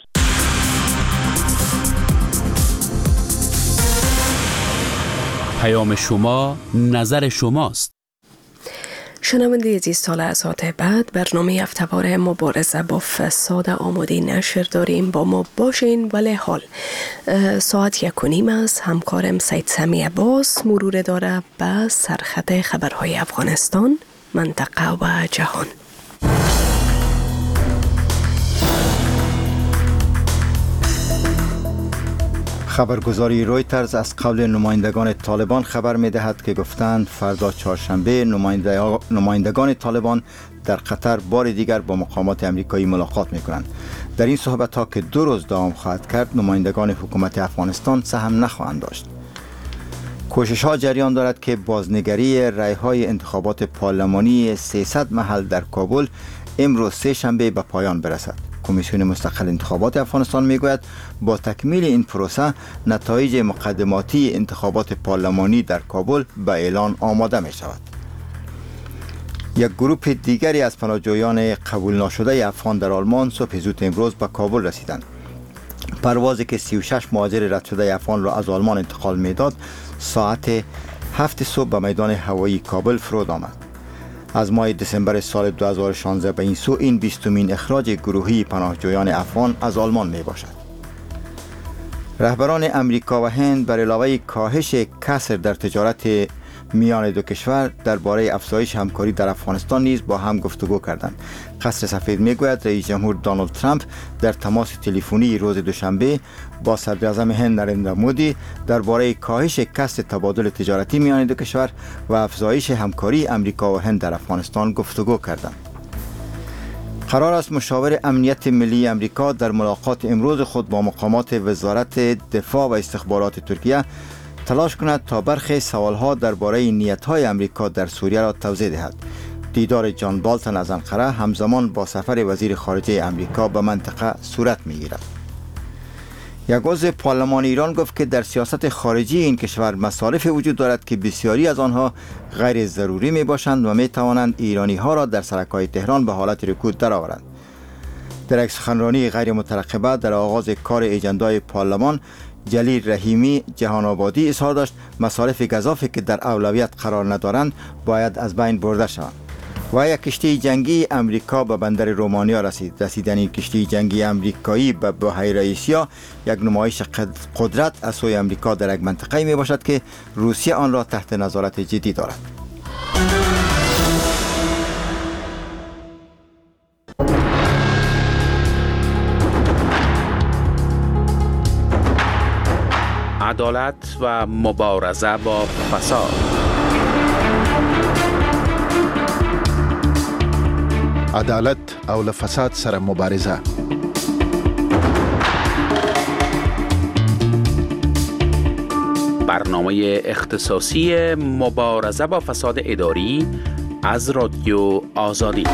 Speaker 1: پیام شما نظر شماست.
Speaker 2: شنونده عزیز، سال ساعت بعد برنامه هفته‌وار مبارزه با فساد آماده نشر داریم. با ما باشین. ولی حال ساعت یک و نیم است. همکارم سید سمی عباس مرور داره به سرخط خبرهای افغانستان، منطقه و جهان.
Speaker 3: خبرگزاری رویترز از قول نمایندگان طالبان خبر می دهد که گفتند فردا چهارشنبه نمایندگان طالبان در قطر بار دیگر با مقامات امریکایی ملاقات می کنند. در این صحبت ها که دو روز دوام خواهد کرد، نمایندگان حکومت افغانستان سهم نخواهند داشت. کوشش ها جریان دارد که بازنگری رای های انتخابات پارلمانی سیصد محل در کابل امروز سه شنبه به پایان برسد. کمیسیون مستقل انتخابات افغانستان میگوید با تکمیل این پروسه نتایج مقدماتی انتخابات پارلمانی در کابل به اعلان آماده می شود. یک گروه دیگری از پناهجویان قبول نشده افغان در آلمان صبح زود امروز به کابل رسیدند. پروازی که سی و شش مهاجر رد شده افغان را از آلمان انتقال میداد ساعت هفت صبح به میدان هوایی کابل فرود آمد. از ماه دسامبر سال دو هزار و شانزده به این سو این بیستمین اخراج گروهی پناهجویان افغان از آلمان می باشد. رهبران امریکا و هند بر علاوه کاهش کسر در تجارت میان دو کشور درباره افزایش همکاری در افغانستان نیز با هم گفتگو کردند. قصر سفید میگوید رئیس جمهور دونالد ترامپ در تماس تلفنی روز دوشنبه با صدر اعظم هند نریندرا مودی درباره کاهش کسر تبادل تجارتی میان دو کشور و افزایش همکاری امریکا و هند در افغانستان گفتگو کردند. قرار است مشاور امنیت ملی امریکا در ملاقات امروز خود با مقامات وزارت دفاع و استخبارات ترکیه تلاش کند تا برخی سوالها درباره نیت‌های امریکا در سوریه را توضیح دهد. دیدار جان بالتون از انقره همزمان با سفر وزیر خارجه امریکا به منطقه صورت می‌گیرد. یک عضو پارلمان ایران گفت که در سیاست خارجی این کشور مصالح وجود دارد که بسیاری از آنها غیر ضروری می باشند و می توانند ایرانی ها را در سرکای تهران به حالت رکود درآورند. در یک سخنرانی غیر مترقبه در آغاز کار اجندای پارلمان، جلیل رحیمی جهان آبادی اظهار داشت مصارف گزافی که در اولویت قرار ندارند باید از بین برده شوند. و یک کشتی جنگی امریکا به بندر رومانیا رسید. رسیدن این کشتی جنگی امریکایی به بحیره آسیا یک نمایش قدرت از سوی امریکا در یک منطقه می باشد که روسیه آن را تحت نظارت جدی دارد.
Speaker 1: عدالت و مبارزه با فساد.
Speaker 16: عدالت او له فساد سره مبارزه.
Speaker 1: برنامه اختصاصی مبارزه با فساد اداری از رادیو آزادی.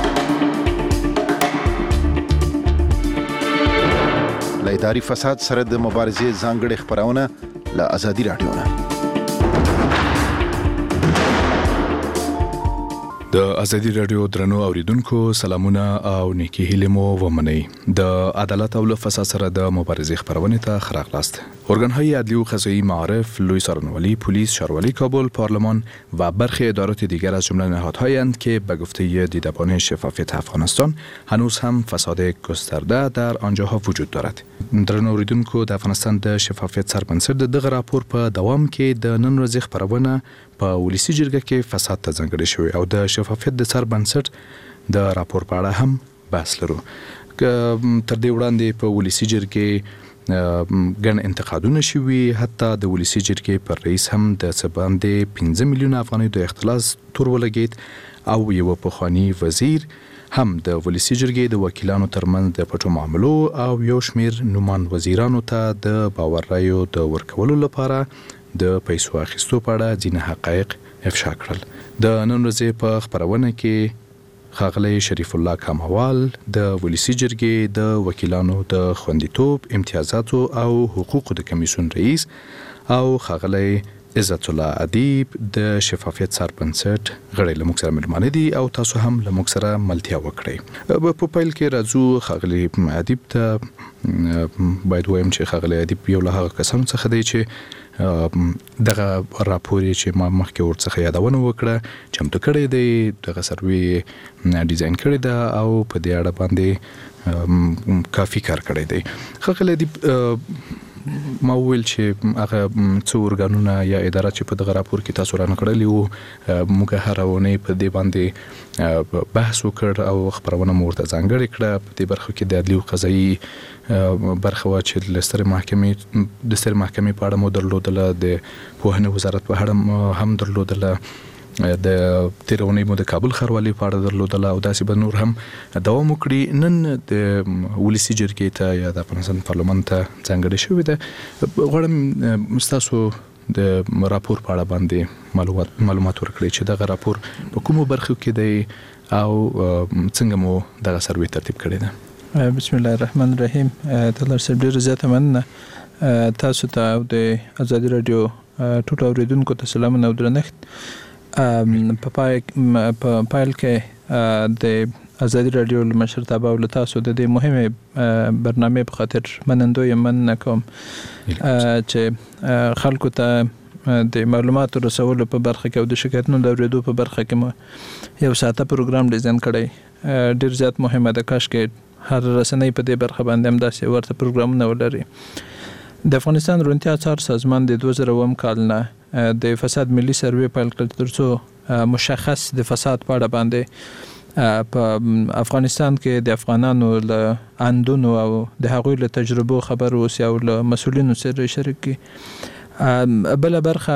Speaker 16: له اداري فساد سره د مبارزې ځانګړې خبرونه له آزادي رادیو نه.
Speaker 17: د ازادي رادیو درنو اوریدونکو سلامونه او نیکی هیله مو ومنئ. د عدالت او فساد سره د مبارزې خبرونه ته خراغلاست. ارگان‌های عدلی و قضایی معارف، لوی سارنوالی، پلیس، شاروالی کابل، پارلمان و برخی ادارات دیگر از جمله نهادهایند که به گفته دیدبان شفافیت افغانستان هنوز هم فساد گسترده در آنجاها وجود دارد. درنو اوریدونکو د افغانستان د شفافیت سربنسر د دغه راپور په دوام کې د نن ورځې خبرونه په ولسی جرګه کې فساد ته ځانګړی شوی او د شفافیت د سربنسر د راپور په اړه هم بحث لرو. تر دې وړاندې په ولسی جرګه ګڼ انتقادونه شوي، حتی د ولسی جرګې پر رئیس هم د څه باندې پنځه میلیونه افغانۍ د اختلاس تور ولګید او یو پخوانی وزیر هم د ولسی جرګې د وکیلانو ترمنځ د پټو معاملو او یو شمیر نومان وزیرانو ته د باور رایو د ورکولو لپاره د پیسو اخیستو په اړه ځینې حقایق افشا کړل. د نن ورځې په خبرونه کې ښاغلی شریف الله کاموال د ولسی جرګې د وکیلانو د خوندیتوب، امتیازاتو او حقوقو د کمیسیون رئیس او ښاغلی عزت الله ادیب د شفافیت سربنسټ غړي له موږ سره ملمانه دي او تاسو هم له موږ سره ملتیا وکړئ. په پیل کې راځو خغلی ادیب ته باید وایم چې خغلی ادیب یو له هغه کسانو څخه دی چې دغه راپور چې ما مخکې ورڅخه یادونه وکړه چمتو کړی دی، دغه سروي ډیزاین کړی دا او په دې اړه باندې کافي کار کړی دی. خغلی ادیب ما ویل چې هغه څو ورګانونه یا اداره چې په دغه راپور کې تاسو رانه کړلی وو موږ هر ونې په دې باندې بحث وکړ او خبرونه مو ورته ځانګړې کړه. په دې برخه کې د عدلي او قضایي برخه وا چې د سترې محکمې د سترې محکمې په اړه مو درلودله، د پوهنې وزارت په اړه هم درلودله، د تیرونی مو د کابل ښاروالۍ په اړه درلودله او داسې به نور هم دوام وکړي. نن د ولسي جرګې ته یا د افغانستان پارلمان ته ځانګړې شوې ده. غواړم ستاسو د راپور په اړه باندې معلومات معلومات ورکړئ چې دغه راپور په کومو برخو کې دی او څنګه مو دغه سروي ترتیب کړی ده.
Speaker 18: بسم الله الرحمن الرحیم. تلر سر ډیر زیاته مننه تاسو ته او د ازادي رادیو ټول اوریدونکو ته سلام او درنښت. په پای په پایل کې د ازادي رادیو مشرتابه او تاسو د دې مهمه برنامه په خاطر منندوی من کوم چې خلکو ته د معلوماتو رسولو په برخه کې او د شکایتونو د اوریدو په برخه کې مو یو ساته پروګرام ډیزاین کړی. ډیر زیات مهمه ده، کاش کې هر رسنۍ په دې برخه باندې هم داسې ورته پروګرامونه ولري. د افغانستان روڼتیا څار سازمان د دوه زره اووه کال نه د فساد ملي سروي پیل کړ ترڅو مشخص د فساد په اړه باندې په افغانستان کې د افغانانو له اندونو او د هغوی له تجربو خبر اوسي او له مسؤلینو سره شریک کی. بل برخه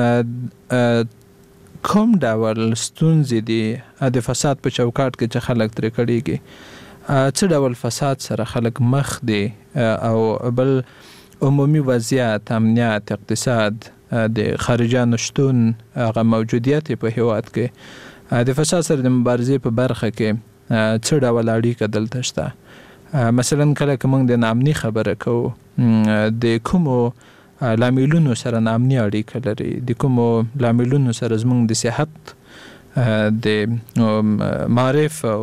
Speaker 18: کوم ډول ستونزې دي د فساد په چوکاټ کې چې خلک ترې کړيږي، څه ډول فساد سره خلک مخ دي او بل عمومي وضعیت، امنیت، اقتصاد، د خارجانو شتون، هغه موجودیت په هیواد کې د فساد سره د مبارزې په برخه کې څه ډول اړیکه دلته شته. مثلا کله که موږ د نامني خبره کوو، د کومو لاملونو سره نامني اړیکه لري، د کومو لاملونو سره زموږ د صحت، د معرف او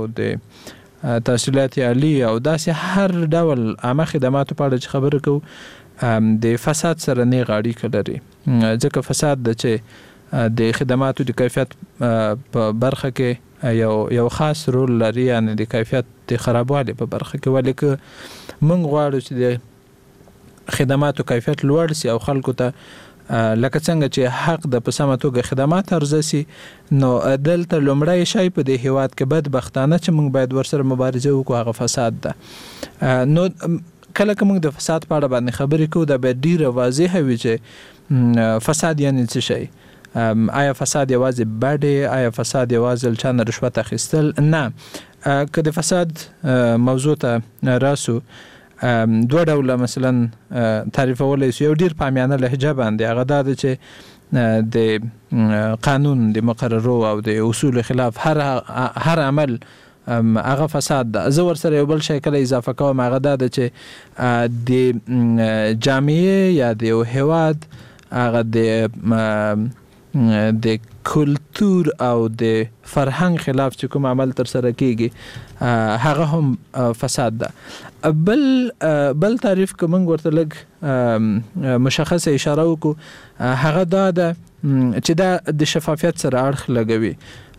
Speaker 18: د تحصیلات عالی او داسې هر ډول عامه خدماتو په اړه چې خبره کوو د فساد سره نه اړیکه لري. ځکه فساد د چې د خدماتو د کیفیت په برخه کې یو یو خاص رول لري، یعنی د کیفیت د خرابوالي په برخه کې. ولیکه موږ غواړو چې د خدماتو کیفیت لوړ شي او خلکو ته لکه څنګه چې حق د په سمه توګه خدمات ارزسي، نو دلته لومړی شی په دې هیواد کې بدبختانه چې موږ باید ورسره مبارزه وکړو هغه فساد ده. نو کله که موږ د فساد په اړه باندې خبرې کوو دا به ډیره واضحه وي چې فساد یعنی څه شی. آیا فساد یوازې بد دی؟ آیا فساد یوازې له چا نه رشوت اخیستل؟ نه. که د فساد موضوع ته راسو، دوه ډوله مثلا تعریفولی سو. یو ډیر پامیانه لهجه باندې، هغه دا ده چې د قانون د مقررو او د اصول خلاف هر هر عمل هغه فساد ده. زه ورسره یو بل شی کله اضافه کوم، هغه دا ده چې د جامعه یا د یو هیواد هغه د د کلتور او د فرهنګ خلاف چې کوم عمل تر سره کیږي هغه هم فساد ده. بل بل تعریف کوم ورته لګ مشخصه اشاره وکړو، هغه دا ده چې دا د شفافیت سره اړخ لګوي.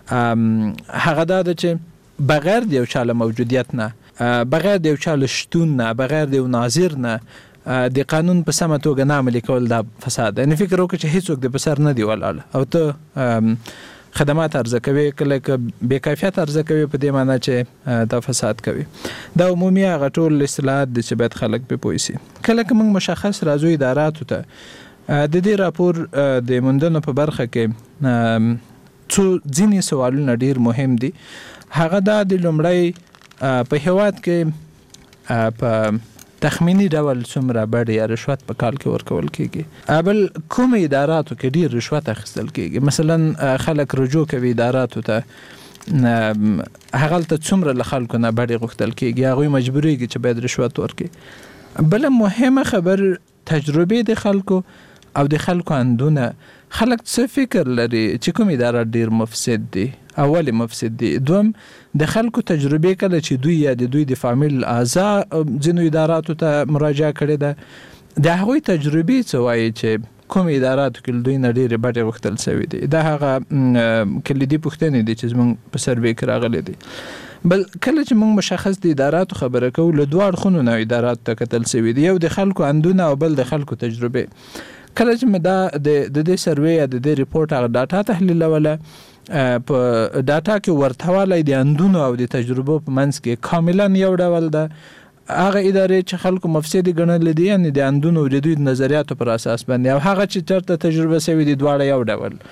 Speaker 18: هغه دا ده چې بغیر د یو چا له موجودیت نه، بغیر د یو چا له شتون نه، بغیر د یو ناظر نه د قانون په سمه توګه نه عملي کول دا فساد. یعنې فکر وکړه چې هیڅوک د په سر نه دی ولاړ او ته خدمات عرضه کوي، کله که بې کیفیت عرضه کوي په دې معنی چې دا فساد کوي. دا عمومي هغه ټول اصطلاحات دي چې باید خلک پرې پوه شي. کله که موږ مشخص راځو اداراتو ته، د دې راپور د موندنو په برخه کې څو ځینې سوالونه ډیر مهم دي. هغه دا د لومړی په هیواد کې په تخمینی ډول څومره بډ یا رشوت په کال کې ورکول کیږي. بل کوم اداراتو کې ډیر رشوت اخیستل کیږي؟ مثلا خلک رجوع کوي اداراتو ته، هغه ته څومره له خلکو نه بډ غوښتل کیږي، هغوی مجبوریږي چې باید رشوت ورکړي. بل مهمه خبر تجربه د خلکو او د خلکو اندونه خلک څه فکر لري چې کوم اداره ډیر مفسد دي؟ اول مفسد دي. دوم د خلکو تجربه کله چې دوی یا د دوی د فامیل اعضا ځینو اداراتو ته مراجعه کړې ده د هغوی تجربه څه وایي چې کوم اداراتو کې دوی نه ډېرې بټې غوښتل شوي دي. دا هغه کلیدي پوښتنې دي چې زموږ په سروې کې راغلي دي. بل کله چې موږ مشخص د اداراتو خبره کوو له دوه اړخونو نه اداراتو ته کتل شوي دي، یو د خلکو اندونه او بل د خلکو تجربه. کله چې مې دا د دې سروې یا د دې ریپورت هغه ډاټا تحلیلوله په ډاټا کې ورتهوالی د اندونو او د تجربو په منځ کې کاملا یو ډول ده. هغه ادارې چې خلکو مفسد ګڼل دي یعنې د اندونو او د دوی د نظریاتو پر اساس باندې، او هغه چې چېرته تجربه شوي دي دواړه یو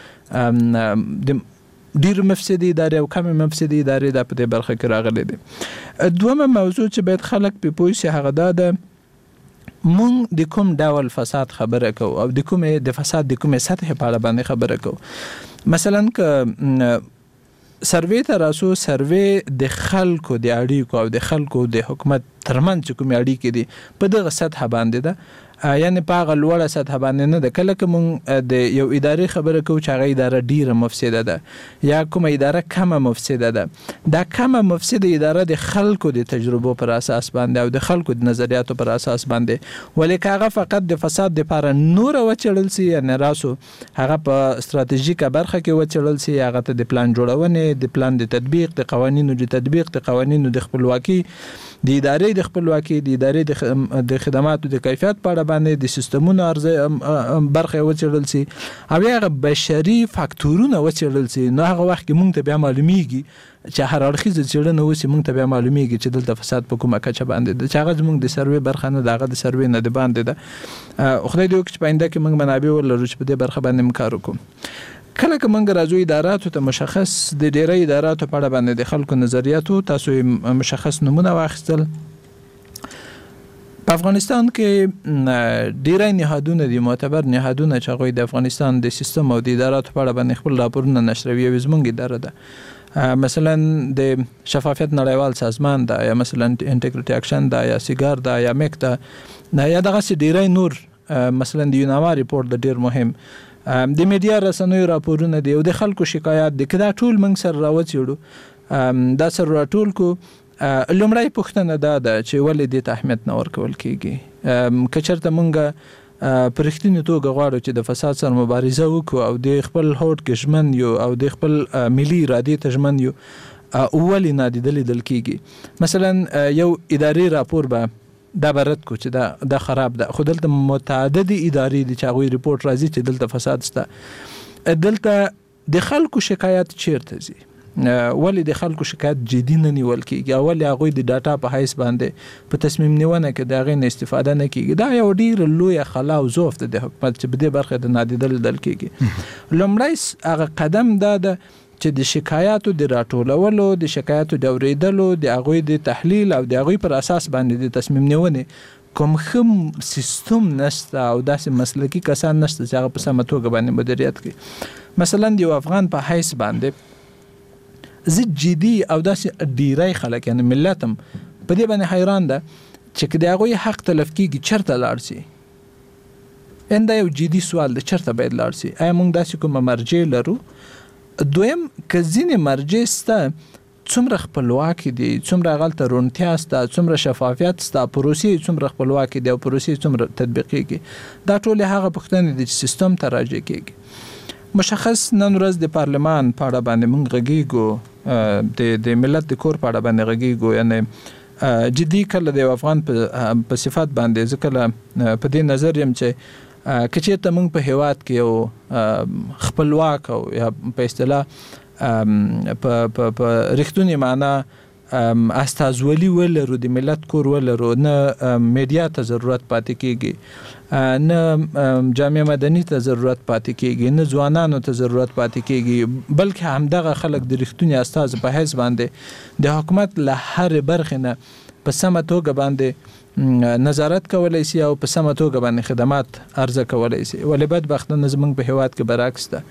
Speaker 18: ډول د ډیر مفسدي ادارې او کم مفسدي ادارې د په دې برخه کې راغلي دي. دومره موضوع چې باید خلک په پوه شي هغه دا ده مونږ د کوم ډول فساد خبره کوو او د کوم د فساد د کومې سطح په اړه باندې خبره کوو. مثلا که سروې ته راسو، سروې د خلکو د اړیکو او د خلکو د حکومت ترمنځ چې کومې اړیکې دي په دغه سطح باندې ده، یعنی په هغه لوړه سطح باندې نه ده. کله که مونږ د یو ادارې خبره کوو چې هغه اداره ډیره مفسده ده یا کومه اداره کمه مفسده ده، دا کمه مفسده اداره د خلکو د تجربو پر اساس باندې او د خلکو د نظریاتو پر اساس باندې، ولې که هغه فقط د فساد لپاره نوره وچړل سي، یعنی راسو هغه په ستراتیژیکه برخه کې وچړل سي، هغه ته د پلان جوړونې، د پلان د تطبیق، د قوانینو د تطبیق، د قوانینو د خپلواکي، د ادارې د خپلواکي، د ادارې د خدماتو د کیفیت په اړه باندې، د سیستمونو ارزه برخه وڅېړل سي او هغه بشري فاکتورونه وڅېړل سي، نو هغه وخت کې مونږ ته بیا معلومیږي چې هر اړخیزه څېړنه وسي، مونږ ته بیا معلومیږي چې دلته فساد په کومه کچه باندې ده، چې هغه زموږ د سروې برخه نه ده، هغه د سروې نه د باندې ده. خدای دې وکړي چې په آینده کې مونږ منابع ولرو چې په دې برخه باندې هم کار وکړو. کله که مونږ راځو اداراتو ته، مشخص د ډېری اداراتو په اړه باندې د خلکو نظریاتو تاسو مشخص نمونه واخیستل. په افغانستان کې ډېری نهادونه دي، معتبر نهادونه چې هغوی د افغانستان د سیستم او د اداراتو په اړه باندې خپل راپورونه نشروي. یوې زموږ اداره ده، مثلا د شفافیت نړیوال سازمان ده، یا مثلا انټیګریټي اکشن ده، یا سیګار ده، یا میک ده، یا دغسې ډېری نور، مثلا د یوناما ریپورټ ده ډېر مهم، د میډیا رسنیو راپورونه دي او د خلکو شکایات دي. که دا ټول موږ سره راوڅېړو، دا سره راټول کو، لومړی پوښتنه دا ده چې ولې دې ته اهمیت نه ورکول کېږي. که چېرته موږ په رښتینې توګه غواړو چې د فساد سره مبارزه وکړو او د خپل هوډ کې ژمن یو او د خپل ملي ارادې ته ژمن یو، ولې نادیده لیدل کېږي؟ مثلا یو ادارې راپور به دا برد کو چې دا دا خراب ده، خو دلته متعدد ادارې دي چې هغوی ریپورټ راځي چې دلته فساد شته. دلته د خلکو شکایت چیرته ځي؟ ولې د خلکو شکایت جدي نه نیول کېږي؟ ولې هغوی د ډاټا په حیث باندې په تصمیم نیونه کې د هغې نه استفاده نه کېږي؟ دا یو ډېره لویه خلا او ضعف ده د حکومت چې په دې برخه د نادیده لیدل کېږي. لومړی هغه قدم دا ده چې د شکایاتو د راټولولو، د شکایاتو د اورېدلو، د هغوی د تحلیل او د هغوی پر اساس باندې د تصمیم نیونې کوم ښه سیستم نشته او داسې مسلکي کسان نشته چې هغه په سمه توګه باندې مدیریت کړي. مثلا د یو افغان په حیث باندې زه جدي او داسې ډیری خلک، یعنی ملت هم په دې باندې حیران ده چې که د هغوی حق تلف کېږي چېرته لاړ شي؟ دا یو جدي سوال ده، چېرته باید لاړ شي؟ آیا موږ داسې کومه مرجع لرو؟ دویم، که ځینې مرجع سته څومره خپلواکې دي، څومره هغلته روڼتیا سته، څومره شفافیت سته، پروسې څومره خپلواکې دي او پروسې څومره تطبیقېږي؟ دا ټولې هغه پوښتنې دي چې سیستم ته راجع کېږي. مشخص نن ورځ د پارلمان په اړه باندې موږ غږیږو، د د ملت د کور په اړه باندې غږیږو، یعنی جدي کله د یو افغان په صفت باندې زه کله په دې نظر یم چې که چېرته موږ په هېواد کې یو خپلواک او یا په اصطلاح په رښتونې معنا استازولي ولرو، د ملت کور ولرو، نه میډیا ته ضرورت پاتې کېږي، نه جامعه مدني ته ضرورت پاتې کېږي، نه ځوانانو ته ضرورت پاتې کېږي، بلکې همدغه خلک د رښتونې استاز په حیث باندې د حکومت له هرې برخې نه په سمه توګه باندې نظارت کولای سي او په سمه توګه باندې خدمات عرضه کولای سي. ولې بدبختانه زموږ په هېواد کې برعکس ده.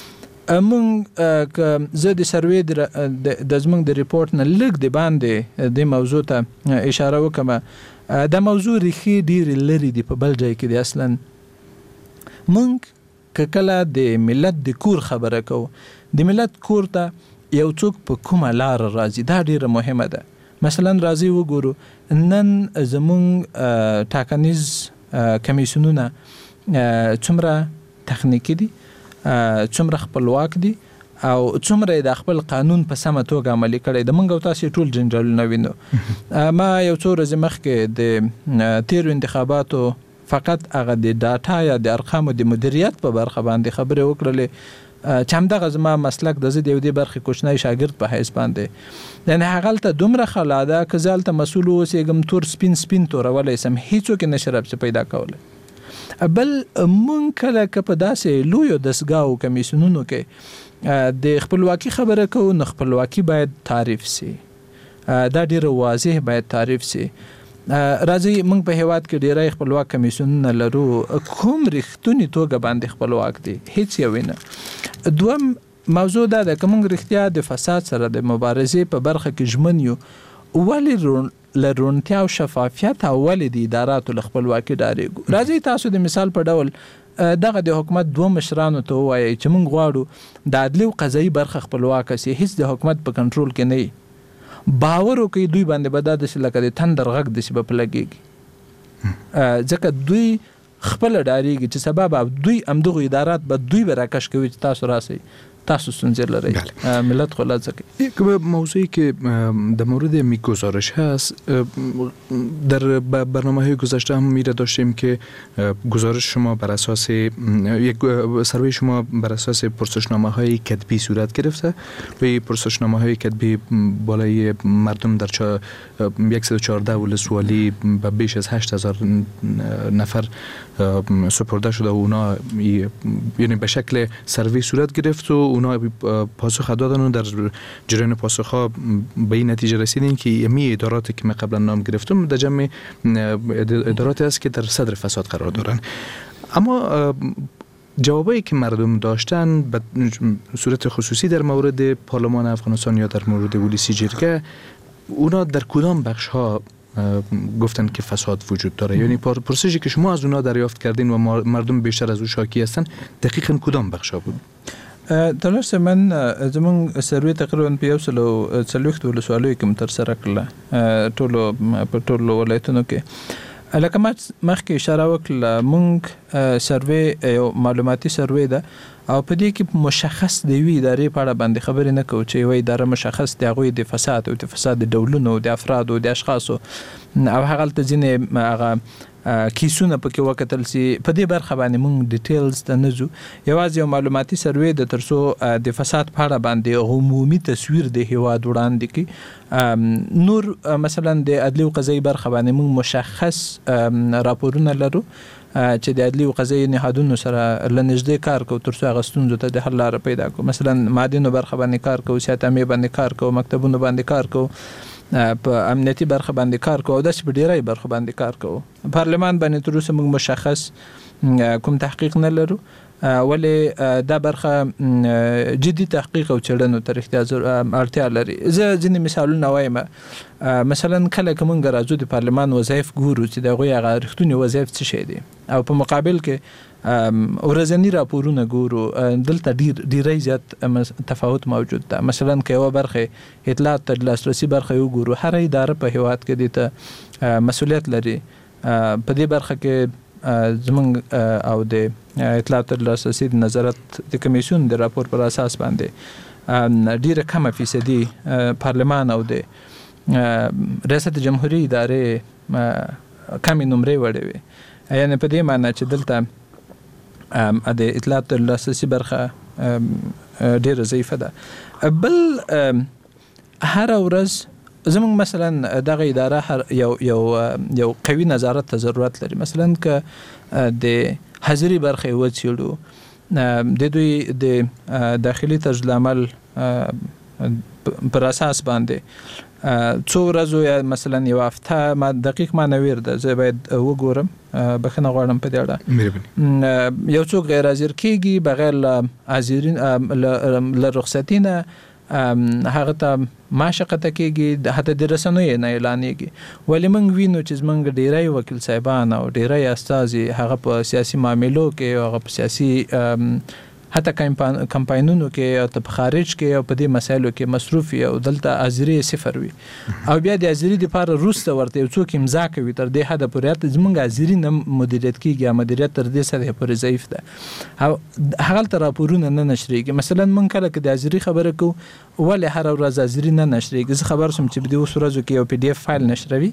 Speaker 18: موږ زه د سروې د زموږ د ریپورټ نه لږ د باندې د موضوع ته اشاره وکړم. دا موضوع ریښې ډېرې لرې دي، په بل ځای کې دي. اصلا مونږ کله د ملت د کور خبره کوو، د ملت کور ته یو څوک په کومه لار راځي، دا ډیره مهمه ده. مثلا راځي وګورو نن زمونږ ټاکنیز کمیسیونونه څومره تخنیکی دي، څومره خپلواک دي او څومره د خپل قانون په سمه توګه عملي کړي. د منګو تاسو ټول جنرالونه وینو. ما یو څو ورځې مخکې د تیرو انتخاباتو فقط هغه د ډاټا یا د ارقامو د مدیریت په برخه باندې خبرې وکړلې، چې همدغه زما مسلک د زه د یو دې برخې کوچنی شاګرد په حیث باندې، یعنې هغلته دومره خلا ده که زه هلته مسؤل واوسېږم تور سپین سپین تورولی سم، هېڅوک یې نشي رابطه پیدا کولی. بل مونږ کله که په داسې لویو دستګاو کمیسیونونو کې د خپلواکي خبره کوو، نو خپلواکي باید تعریف سي، دا ډېره واضح باید تعریف سي. راځي مونږ په هیواد کې ډیری خپلواک کمیسیونونه لرو، کوم رښتونی توګه باندې خپلواک دي؟ هیڅ یو نه. دوم موضوع دا ده که مونږ رښتیا د فساد سره د مبارزې په برخه کې ژمن یو، ولې له روڼتیا او شفافیت او ولې د اداراتو له خپلواکي ډارېږو؟ راځي تاسو د مثال په ډول دغه د حکومت دوه مشرانو ته ووایئ چې مونږ غواړو د عدلي او قضایي برخه خپلواکه سي، هیڅ د حکومت په کنټرول کې نه وي. باور وکړئ دوی باندې به دا داسې لکه د تندر غږ داسې به په لګېږي، ځکه دوی خپله ډارېږي چې سبا به دوی همدغو ادارات به دوی به راکش کوي چې تاسو راسئ تاسو ستونزه لرئ، ملت خلاصه کوي.
Speaker 17: که موضوعی که در مورد می گزارش هست، در برنامه های گذشته هم میره داشتیم که گزارش شما بر اساس یک سروی شما بر اساس پرسشنامه های کتبی صورت گرفته و این پرسشنامه های کتبی بالای مردم در صد و چهارده ولسوالی به بیش از هشت هزار نفر سپرده شده و اونا یعنی به شکل سروی صورت گرفت و اونا پاسخ دادن و در جریان پاسخ ها به این نتیجه رسیدین که یمی اداراتی که من قبلا نام گرفتم در جمع اداراتی است که در صدر فساد قرار دارن. اما جوابایی که مردم داشتن به صورت خصوصی در مورد پارلمان افغانستان یا در مورد ولسی جرگه، اونا در کدام بخش ها گفتن که فساد وجود داره؟ یعنی پرسشی که شما از اونا دریافت کردین و مردم بیشتر از او شاکی هستن دقیقاً کدام بخش ها بود؟
Speaker 18: تلرس من زمون سروي تقریبا په یو سل او څلوېښت ولسوالیو کې مترسره کړله ټولو په ټولو ولایتونو کې. لکه ما مخکې اشاره وکړه، مونږ سروي یو معلوماتي سروي ده او په دې کې مشخص د یوې ادارې په اړه باندې خبرې نه کوو چې یوه اداره مشخص د هغوی د فساد او د فساد د ډولونو د افرادو د اشخاصو او هغلته ځینې هغه کیسونه پکې وکتل سي. په دې برخه باندې مونږ ډیټیلز ته نه ځو، یوازې یو معلوماتي سروي د ترڅو د فساد په اړه باندې عمومي تصویر د هیواد وړاندې کړي. نور مثلا د عدلي او قضایي برخه باندې مونږ مشخص راپورونه لرو چې د عدلي او قضایي نهادونو سره لنږدې کار کوو ترڅو هغه ستونزو ته د حل لاره پیدا کړو. مثلا معادنو برخه باندې کار کوو، سیاتامې باندې کار کوو، مکتبونو باندې کار کوو، په امنیتي برخه باندې کار کوو او داسې په ډیری برخه باندې کار کوو. پارلمان باندې تر اوسه موږ مشخص کوم تحقیق نه لرو، ولې دا برخه جدي تحقیق او څېړنو ته اړتیا لري. زه ځینې مثالونه وایم، مثلا کله که موږ راځو د پارلمان وظایف ګورو چې د هغوی هغه رښتوني وظایف څه شی دي او په مقابل کې ورځني راپورونه ګورو، دلته ډیر ډیری زیات تفاوت موجود ده. مثلا که یوه برخه اطلاعات ته لاسرسي برخه وګورو، هر اداره په هیواد کې دې ته مسؤلیت لري. په دې برخه کې زمونږ او د اطلاعات ته لاسرسي د نظارت د کمیسیون د راپور پر اساس باندې ډیره کمه فیصدي پارلمان او د ریاست جمهوریت ادارې کمې نمرې وړې وي. یعنې په دې معنی چې دلته د اطلاعات ته لاسرسي برخه ډیره ضعیفه ده. بل هر ورځ زمونږ مثلا دغه اداره هر یو یو یو قوي نظارت ته ضرورت لري. مثلا که د حاضري برخه وڅېړو، د دوی د داخلي طرزالعمل پر اساس باندې څو ورځو یا مثلا یو هفته، ما دقیق ما نویر ده، زه باید وګورم، بخښنه غواړم په دې اړه. یو څوک غیر حاضر کېږي بغیر له حاضرین له رخصتي نه هغه ته ماشقته کېږي، حتی د رسنیو نه اعلانېږي. ولې موږ وینو چې زموږ ډیری وکیل صاحبان او ډیری استازي هغه په سیاسي معاملو کې او هغه په سیاسي حتی کمپاینونو کې او په خارج کې او په دې مسایلو کې مصروف وي او دلته حاضري صفر وي، او بیا د حاضري لپاره روسته ورته یو څوک امضا کوي تر دې حده پورې زموږ حاضري نه مدیریت کېږي، مدیریت تر دې سطحې پورې ضعیف ده. او هغلته راپورونه نه نشریږي. مثلا موږ کله کې د حاضري خبره کوو ولې هر ورځ حاضري نه نشریږي؟ زه خبر شوم چې په دې اوس ورځو کې یو پی ډي اف فایل نشروي،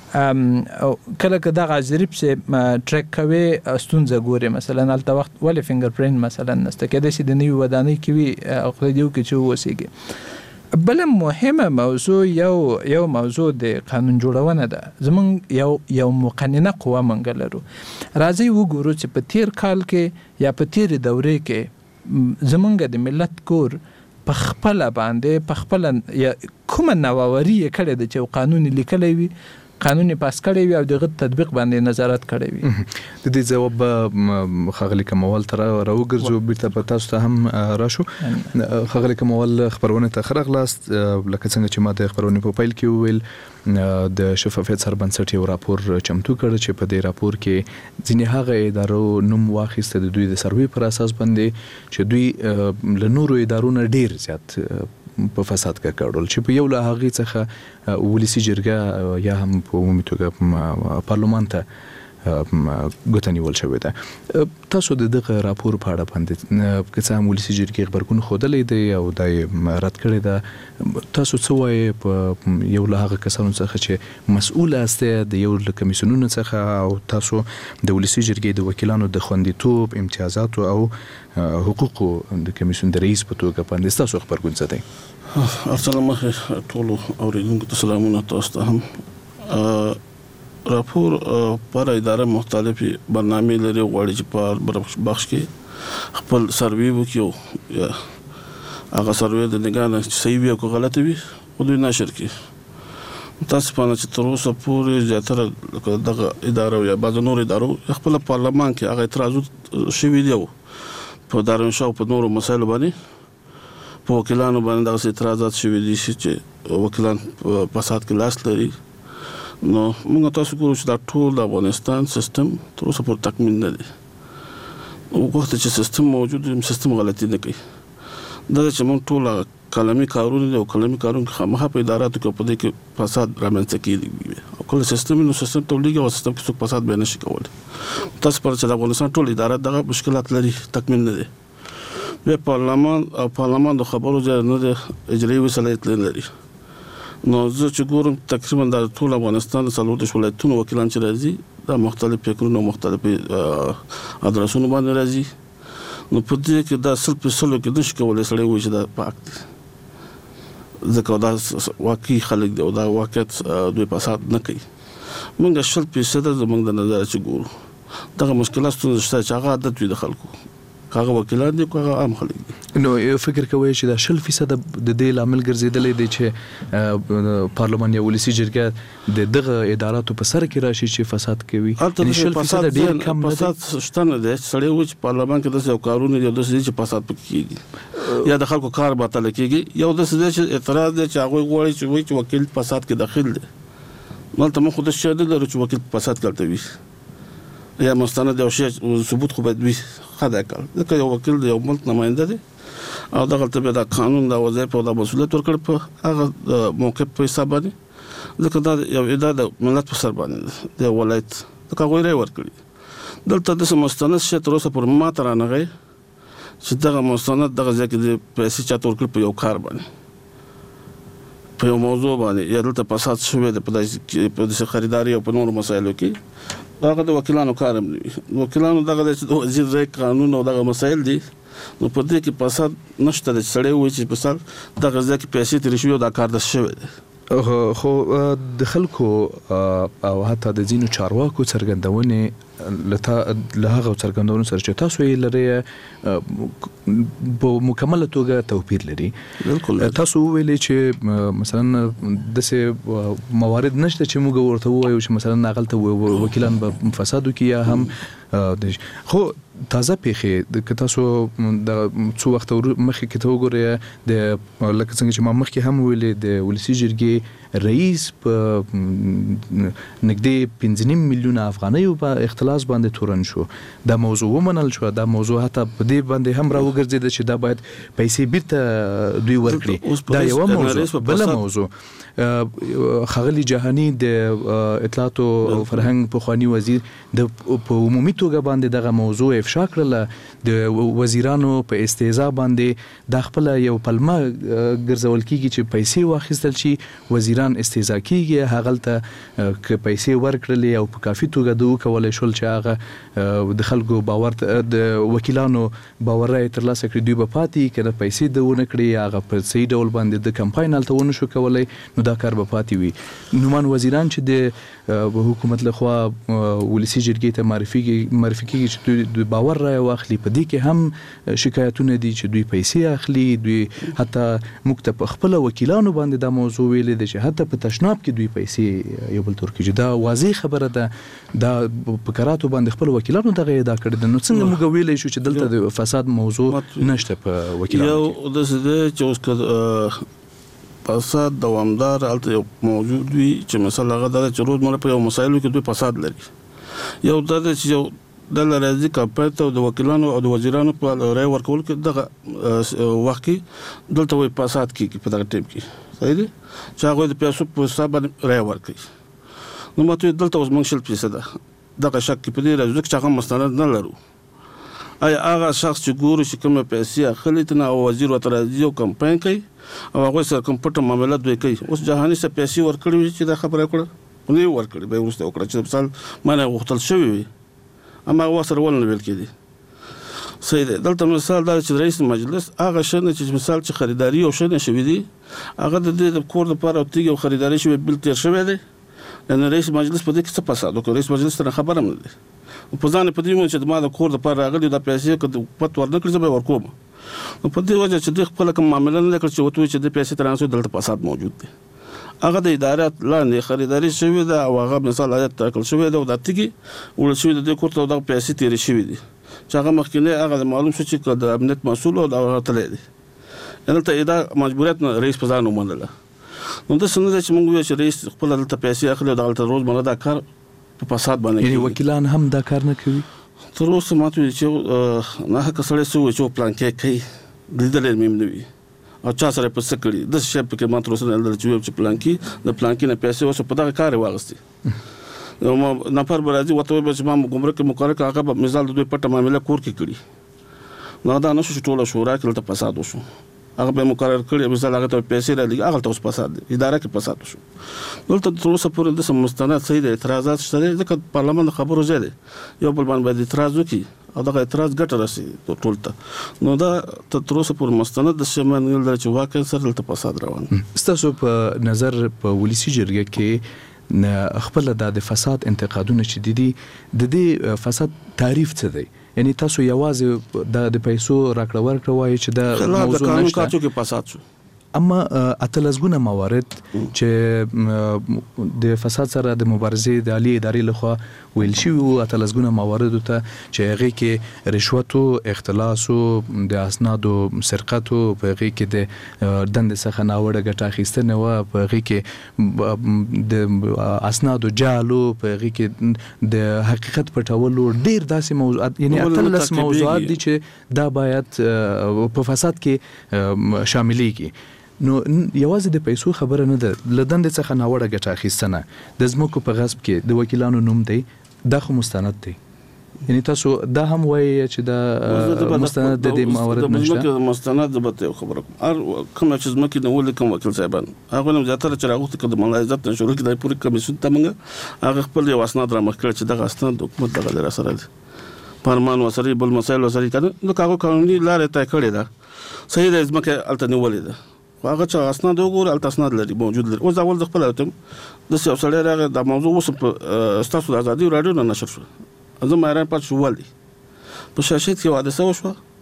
Speaker 18: او کله که دغه حاضري پسې ټریک کوي ستونزه ګوري، مثلا هلته وخت ولې فنګر پرینټ مثلا نشته، کېدای شي د نوي ودانۍ کې وي او خدای دې وکړي چې واوسېږي. بله مهمه موضوع یو یو موضوع د قانون جوړونه ده. زمونږ یو یو مقننه قوه موږ لرو. راځئ وګورو چې په تیر کال کې یا په تیرې دورې کې زمونږ د ملت کور په خپله باندې په خپله کومه نوآوري یې کړې ده چې قانون یې لیکلی وي، قانون پاس کړی وي او دغه تطبیق باندې نظارت کړی وي.
Speaker 17: د دې ځواب ښاغلي کموال ته راوګرځو، بیرته په تاسو ته هم راشو. ښاغلي کموال خبرونه ته ښه راغلاست. لکه څنګه چې ما د خبرونې په پیل کې وویل د شفافیت سربنسټ یو راپور چمتو کړ چې په دې راپور کې ځینې هغه ادارو نوم واخیسته د دوی د سروې پر اساس باندې چې دوی له نورو ادارو نه ډیر زیات په فساد کې کړل، چې په یو له هغې څخه ولسي جرګه یا هم په عمومي توګه پارلمان ته ګوته نیول شوې ده. تاسو د دغه راپور په اړه باندې که څه هم ولسي جرګې غبرګون ښودلی دی او دا یې رد کړې ده، تاسو څه وایې په یو له هغه کسانو څخه چې مسؤل یاستئ د یو له کمیسیونونو څخه او تاسو د ولسي جرګې د وکیلانو د خوندیتوب، امتیازاتو او حقوقو د کمیسیون د رئیس په توګه باندې ستاسو غبرګون څه دی؟
Speaker 19: السلام علیکم ټولو اوریدونکو ته سلامونه. تاسو ته هم راپور پر اداره مختلفي برنامې لري، غواړي چې په بخش کې خپل سروې وکړي، یا هغه سروې د نگاه نه صحیح وي او غلط وي او دوی نشر کړي. تاسو په اړه چې تر اوسه پورې زیاتره دغه اداره یا بعض نور ادارو خپل پارلمان کې هغه اعتراض شوي دي په دارالانشا او په نورو مسایلو باندې، په وکیلانو باندې دغه اعتراضات شوي دي چې وکیلان په فساد کې لاس لري. نو موږ تاسو ګورو چې دا ټول د افغانستان سیستم تر اوسه پورې تکمیل نه دی. وخت چې سیستم موجود وي سیستم غلطي نه کوي. دا چې موږ ټول کلمي کارونه دي او کلمي کارونه خامخا په اداراتو کې په دې کې فساد رامنځته کیږي او کله سیستم نو سیستم تولیږي او سیستم کې څوک فساد به نشي کولی. تاسو پر چې د افغانستان ټول ادارات دغه مشکلات لري، تکمیل نه دي. بیا پارلمان او پارلمان د خبرو ځای نه د اجرایي صلاحیت لري. نو زه چې ګورم تقریبا د ټول افغانستان د څلور دېرش ولایتونو وکیلان چې راځي دا مختلف فکرونه مختلف ادرسونو باندې راځي. نو په دې کې دا سل په سلو کې نشي کولی سړی وایي چې دا پاک دي، ځکه دا واقعي خلک دي او دا واقعیت دوی فساد نه کوي. موږ شل فیصده زموږ د نظر چې ګورو دغه مشکلات ستونزې شته چې هغه عادت وي د خلکو، هغه وکیلان دي هغه عام خلک دي.
Speaker 17: نو فکر کوئ چې دا شل فیصد د دې لامل ګرځېدلی دی چې پارلمان یا ولسي جرګه د دغه اداراتو په سر کې راشي چې فساد کوي؟
Speaker 19: شل فیصد ډېر کم نه دی. فساد شته نه دی چې سړی وایي چې پارلمان کې داسې یو کارونه دي او داسې دي چې فساد پکې کېږي یا د خلکو کار باطله کېږي، یو داسې دی چې اعتراض دی چې هغوی غواړي چې وایي چې وکیل فساد کې داخل دی. دلته موږ خو داسې شی نه لرو چې وکیل فساد کوي یا مستند یو شی ثبوت خو باید وي ښه دی کار، ځکه یو وکیل د یو ملک نماینده دی او دغلته بیا د قانون د وظایف او د مسؤلیت ورکړي په هغه موقف په حساب باندې، ځکه دا یو اداره د ملت په سر باندې د ولایت ځکه هغوی رایې ورکړي. دلته داسې مستند شی تر اوسه پورې ما ته رانغی چې دغه مستند دغه ځای کې د پیسې چاته ورکړي په یو کار باندې، په یو موضوع باندې، یا دلته فساد شوی دی په داسې خریداري او په نورو مسایلو کې، هغه د وکیلانو کار هم نه وي. وکیلانو دغه دی چې د وزیر رای قانون او دغه مسایل دي، نو په دې کې فساد نشته دی چې سړی وایي چې فساد دغه ځای کې پیسې تېرې شوي او دا کار داسې شوی دی.
Speaker 17: خو د خلکو او حتی د ځینو چارواکو څرګندونې له هغه څرګندونو سره چې تاسو یې لرئ په مکمله توګه توپیر لري. تاسو وویلې چې مثلا داسې موارد نشته چې موږ ورته ووایو چې مثلا هغلته وکیلان به فساد وکړي یا هم خو تازه پیښې د تاسو د څو وخت مخکې کې ته وګورئ د لکه څنګه چې ما مخکې هم ویلې د ولسي جرګې رئیس په نږدې پنځه نیم میلیونه افغانیو په اختلاس باندې تورن شو. دا موضوع ومنل شو، دا موضوع حتی په دې باندې هم راوګرځېده چې دا باید پیسې بیرته دوی ورکړي. دا یو موضوع. بل موضوع ښاغلي جهاني د اطلاعات او فرهنګ پخوانی وزیر د په عمومي توګه باندې دغه موضوع افشا کړله، د وزیرانو په استهزاء باندې د خپل یو پلمه ګرځول کیږي چې پیسې واخیستل شي، وزیران استهزاء کیږي، هغه ته ک پیسې ورکړلې او په کافي توګه دوی کولای شول چې هغه د خلکو باور د وکیلانو باور راي تر لاسه کړی، دوی به پاتې کړه پیسې دونه کړی، هغه په صحیح ډول باندې د کمپاین الته ونه شو کولای، نو دا کار به پاتې وي. نومان وزیران چې د حکومت لخوا ولسي جرګې ته معرفي معرفي کیږي چې دوی باور راي واخلي، په دې کې هم شکایتونه دي چې دوی پیسې اخلي، دوی حتی موږ ته په خپل وکیلانو باندې دا موضوع ویلې ده چې حتی په تشناب کې دوی پیسې یو بل تور کوي. دا واضح خبره ده، دا په کراتو باندې خپل وکیلانو دغه ادعا کړې ده. نو څنګه موږ ویلې شو چې دلته د فساد موضوع نشته په وکیلانو؟
Speaker 19: یو د څه چې اوس فساد دوامدار الته یو موجود وي چې مثلا هغه د چې روزمره په یو مسایلو کې دوی فساد لري. یو د چې یو د لارځي کاپټ او د وکیلانو او د وزیرانو په رای ورکول کې دغه وخت کې دلته وي فساد کې په دغه ټیم کې صحیح دي چې هغه د پیسو په حساب رای ورکړي. نو ماته دلته اوس موږ شل پیسه ده دغه شک په دې راځي چې هغه مستند نه لرو. آیا هغه شخص چې ګورو چې کومه پیسې اخلي ته او وزیر وترازي او کمپاین کوي او هغه سره کوم پټه معاملات دوی کوي، اوس جهاني څه پیسې ورکړي چې دا خبره کړه نه ورکړي به ورسته وکړه چې مثال مانه غوښتل شوی وي اما وسره ولنه ویل کېدی. صحیح ده. دلته مثال دا چې رئیس مجلس هغه شنه چې مثال چې خریداري او شنه شوی دی هغه د دې د کور لپاره او تیګ او خریداري شوی بل تیر شوی دی، لأن رئیس مجلس په دې کې څه فساد وکړ، رئیس مجلس ته خبره نه ده په ځان په دې مونږ چې ما د کور لپاره راغلی د پیسې کړه پټ ورنکړي زه به ورکوم. نو په دې وجه چې د خپل کوم معاملې نه کړ چې وته چې د پیسې ترانسفر دلته فساد موجود دی. هغه د ادارات لاندې خریداري شوی ده او هغه مثال آیت تاکل شوی ده او د تیګي ول شوی د کور ته د پیسې تیر شوی دي چې هغه مخکینه هغه معلوم شو چې د امنیت مسؤل او د تللی دي ان ته دا مجبوریت رئیس په ځان ومنله. نو د سند چې موږ ویل چې رئیس خپل دلته پیسې اخلي او د روزمره دا کار په فساد باندې
Speaker 17: یعنی وکیلان هم دا کار نه کوي.
Speaker 19: تر اوسه ماته چې نه هک سره سو چې پلان کې کوي لیدل مې نه وي او چا سره په سکړي د شپ کې ماته اوسه نه چې پلان کې د پلان کې نه پیسې اوسه په دا کار واغستي. نو نفر برازي وته به چې ما ګمرک مقرر هغه مثال د دوی پټه معاملې کور کې کړي نو دا نشو چې ټوله شورا کې ته فساد وشو هغه به مقرر کړی مثال هغه ته پیسې را لګي هغه ته اوس فساد اداره کې فساد وشو. دلته تر اوسه پورې د سم مستند صحیح د اعتراضات شته ځکه پارلمان خبرو زیاده یو بل باندې اعتراض وکي او دغه اعتراض ګټه راسي ټول ته نو دا تر اوسه پورې مستند د شمن نه چې واقع سره دلته فساد روان.
Speaker 17: ستاسو په نظر په ولسی جرګه کې خپل د فساد انتقادونه چې دي د دې فساد تعریف څه دی؟ یعنی تاسو یوازې د پیسو راکړه ورکړه وایي چې د موضوع نشته
Speaker 19: کې فساد شو،
Speaker 17: اما اتلسګونه موارد چې د فساد سره د مبارزې د عالی ادارې لخوا ویل شوي وو، اتلسګونه موارد ته چې هغې کې رشوت او اختلاس او د اسنادو سرقت او په هغې کې د دندې څخه ناوړه ګټه اخیستنه وه، په هغې کې د اسنادو جعل او په هغې کې د حقیقت پټولو ډېر داسې موضوعات یعنی اتلس موضوعات دي چې دا باید په فساد کې شاملېږي. نو یوازې د پیسو خبره نه ده، له دندې څخه ناوړه ګټه اخیستنه د ځمکو په غصب کې د وکیلانو نوم دی دا خو مستند دی. یعنی تاسو دا هم وایي چې دا مستند د دې موارد نشته؟
Speaker 19: مستند به خبره کوم هر کوم چې ځمکې نه ولې کوم وکیل صاحبان هغه نو زیاتره چې راغوت کړه د ملازمت نشور کې د پوری کمیسیون ته موږ هغه خپل یو اسناد را مخ کړ چې دغه اسناد حکومت دغه لري سره دي پارمان وسري بل مسایل وسري کړه نو هغه قانوني لارې طے کړې ده صحیح د ځمکې الته نیولې ده هغه چې اسناد وګور الته اسناد لري موجود لري. اوس اول د خپل اتم د سیاست سره راغی د موضوع اوس په ستاسو د ازادي رادیو نه نشر شو زه مې راپات شو ولې په شاشت کې واده سو شو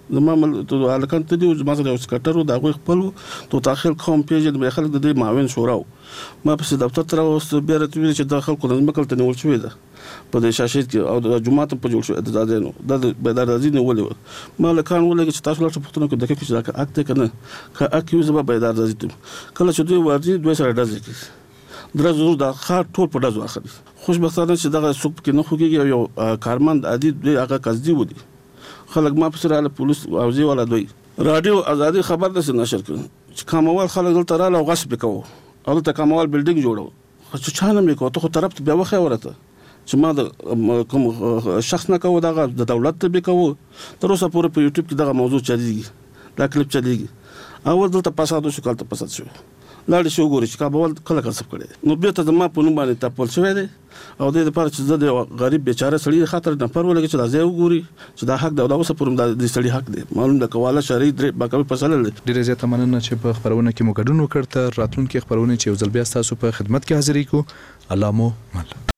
Speaker 19: زما مل ته الکان ته دی ما سره سکټر دا غو خپل تو داخل کوم پیج د خلک د دې معاون شورا ما په دفتر تر اوس بیا راتوي چې داخل کول مکل ته نیول شوې ده په د شاشید کې او د جمعه په جوړ شو د دادنو د بیدار دازي نه ولې ما لکان ولې چې تاسو لاره پښتنو کې دغه کې ځکه اکته کنه کا اکیو زما بیدار دازي کله چې دوی ورځي دوی سره دازي کې درځو دا خاط ټول په دازو اخلي خوشبختانه چې دغه سوق کې نه خوږي یو کارمند عادي دوی هغه قصدي ودی خلک ما په سره له پولیس او زی ولا دوی رادیو ازادي خبر ده نشر کړ چې کوموال خلک دلته رااله او غصب کوي او ته کوموال بلډینګ جوړو چې چانه مې کو ته طرف ته بیا وخه ورته چې ما د کوم شخص نه کوو دغه د دولت ته به کوو تر اوسه پورې په یوټیوب کې دغه موضوع چلیږي دا کلیپ چلیږي او دلته پاسادو شو کالته پاساد شو لاړ شو ګوري چې کابل کله کسب کړي نو بیا ته ما په نوم باندې تپل شوی دی او د لپاره چې زه د غریب بیچاره سړي خاطر نه پر ولګي چې دا ځای وګوري چې دا حق د اوسه پرم د سړي حق دی معلوم د کواله شری درې باکوي فصل لري
Speaker 17: ډیره زیاته مننه چې په خبرونه کې مو ګډون وکړ. تر راتلونکي خبرونه چې یو ځل بیا تاسو په خدمت کې حاضرې کو. الله مو مل.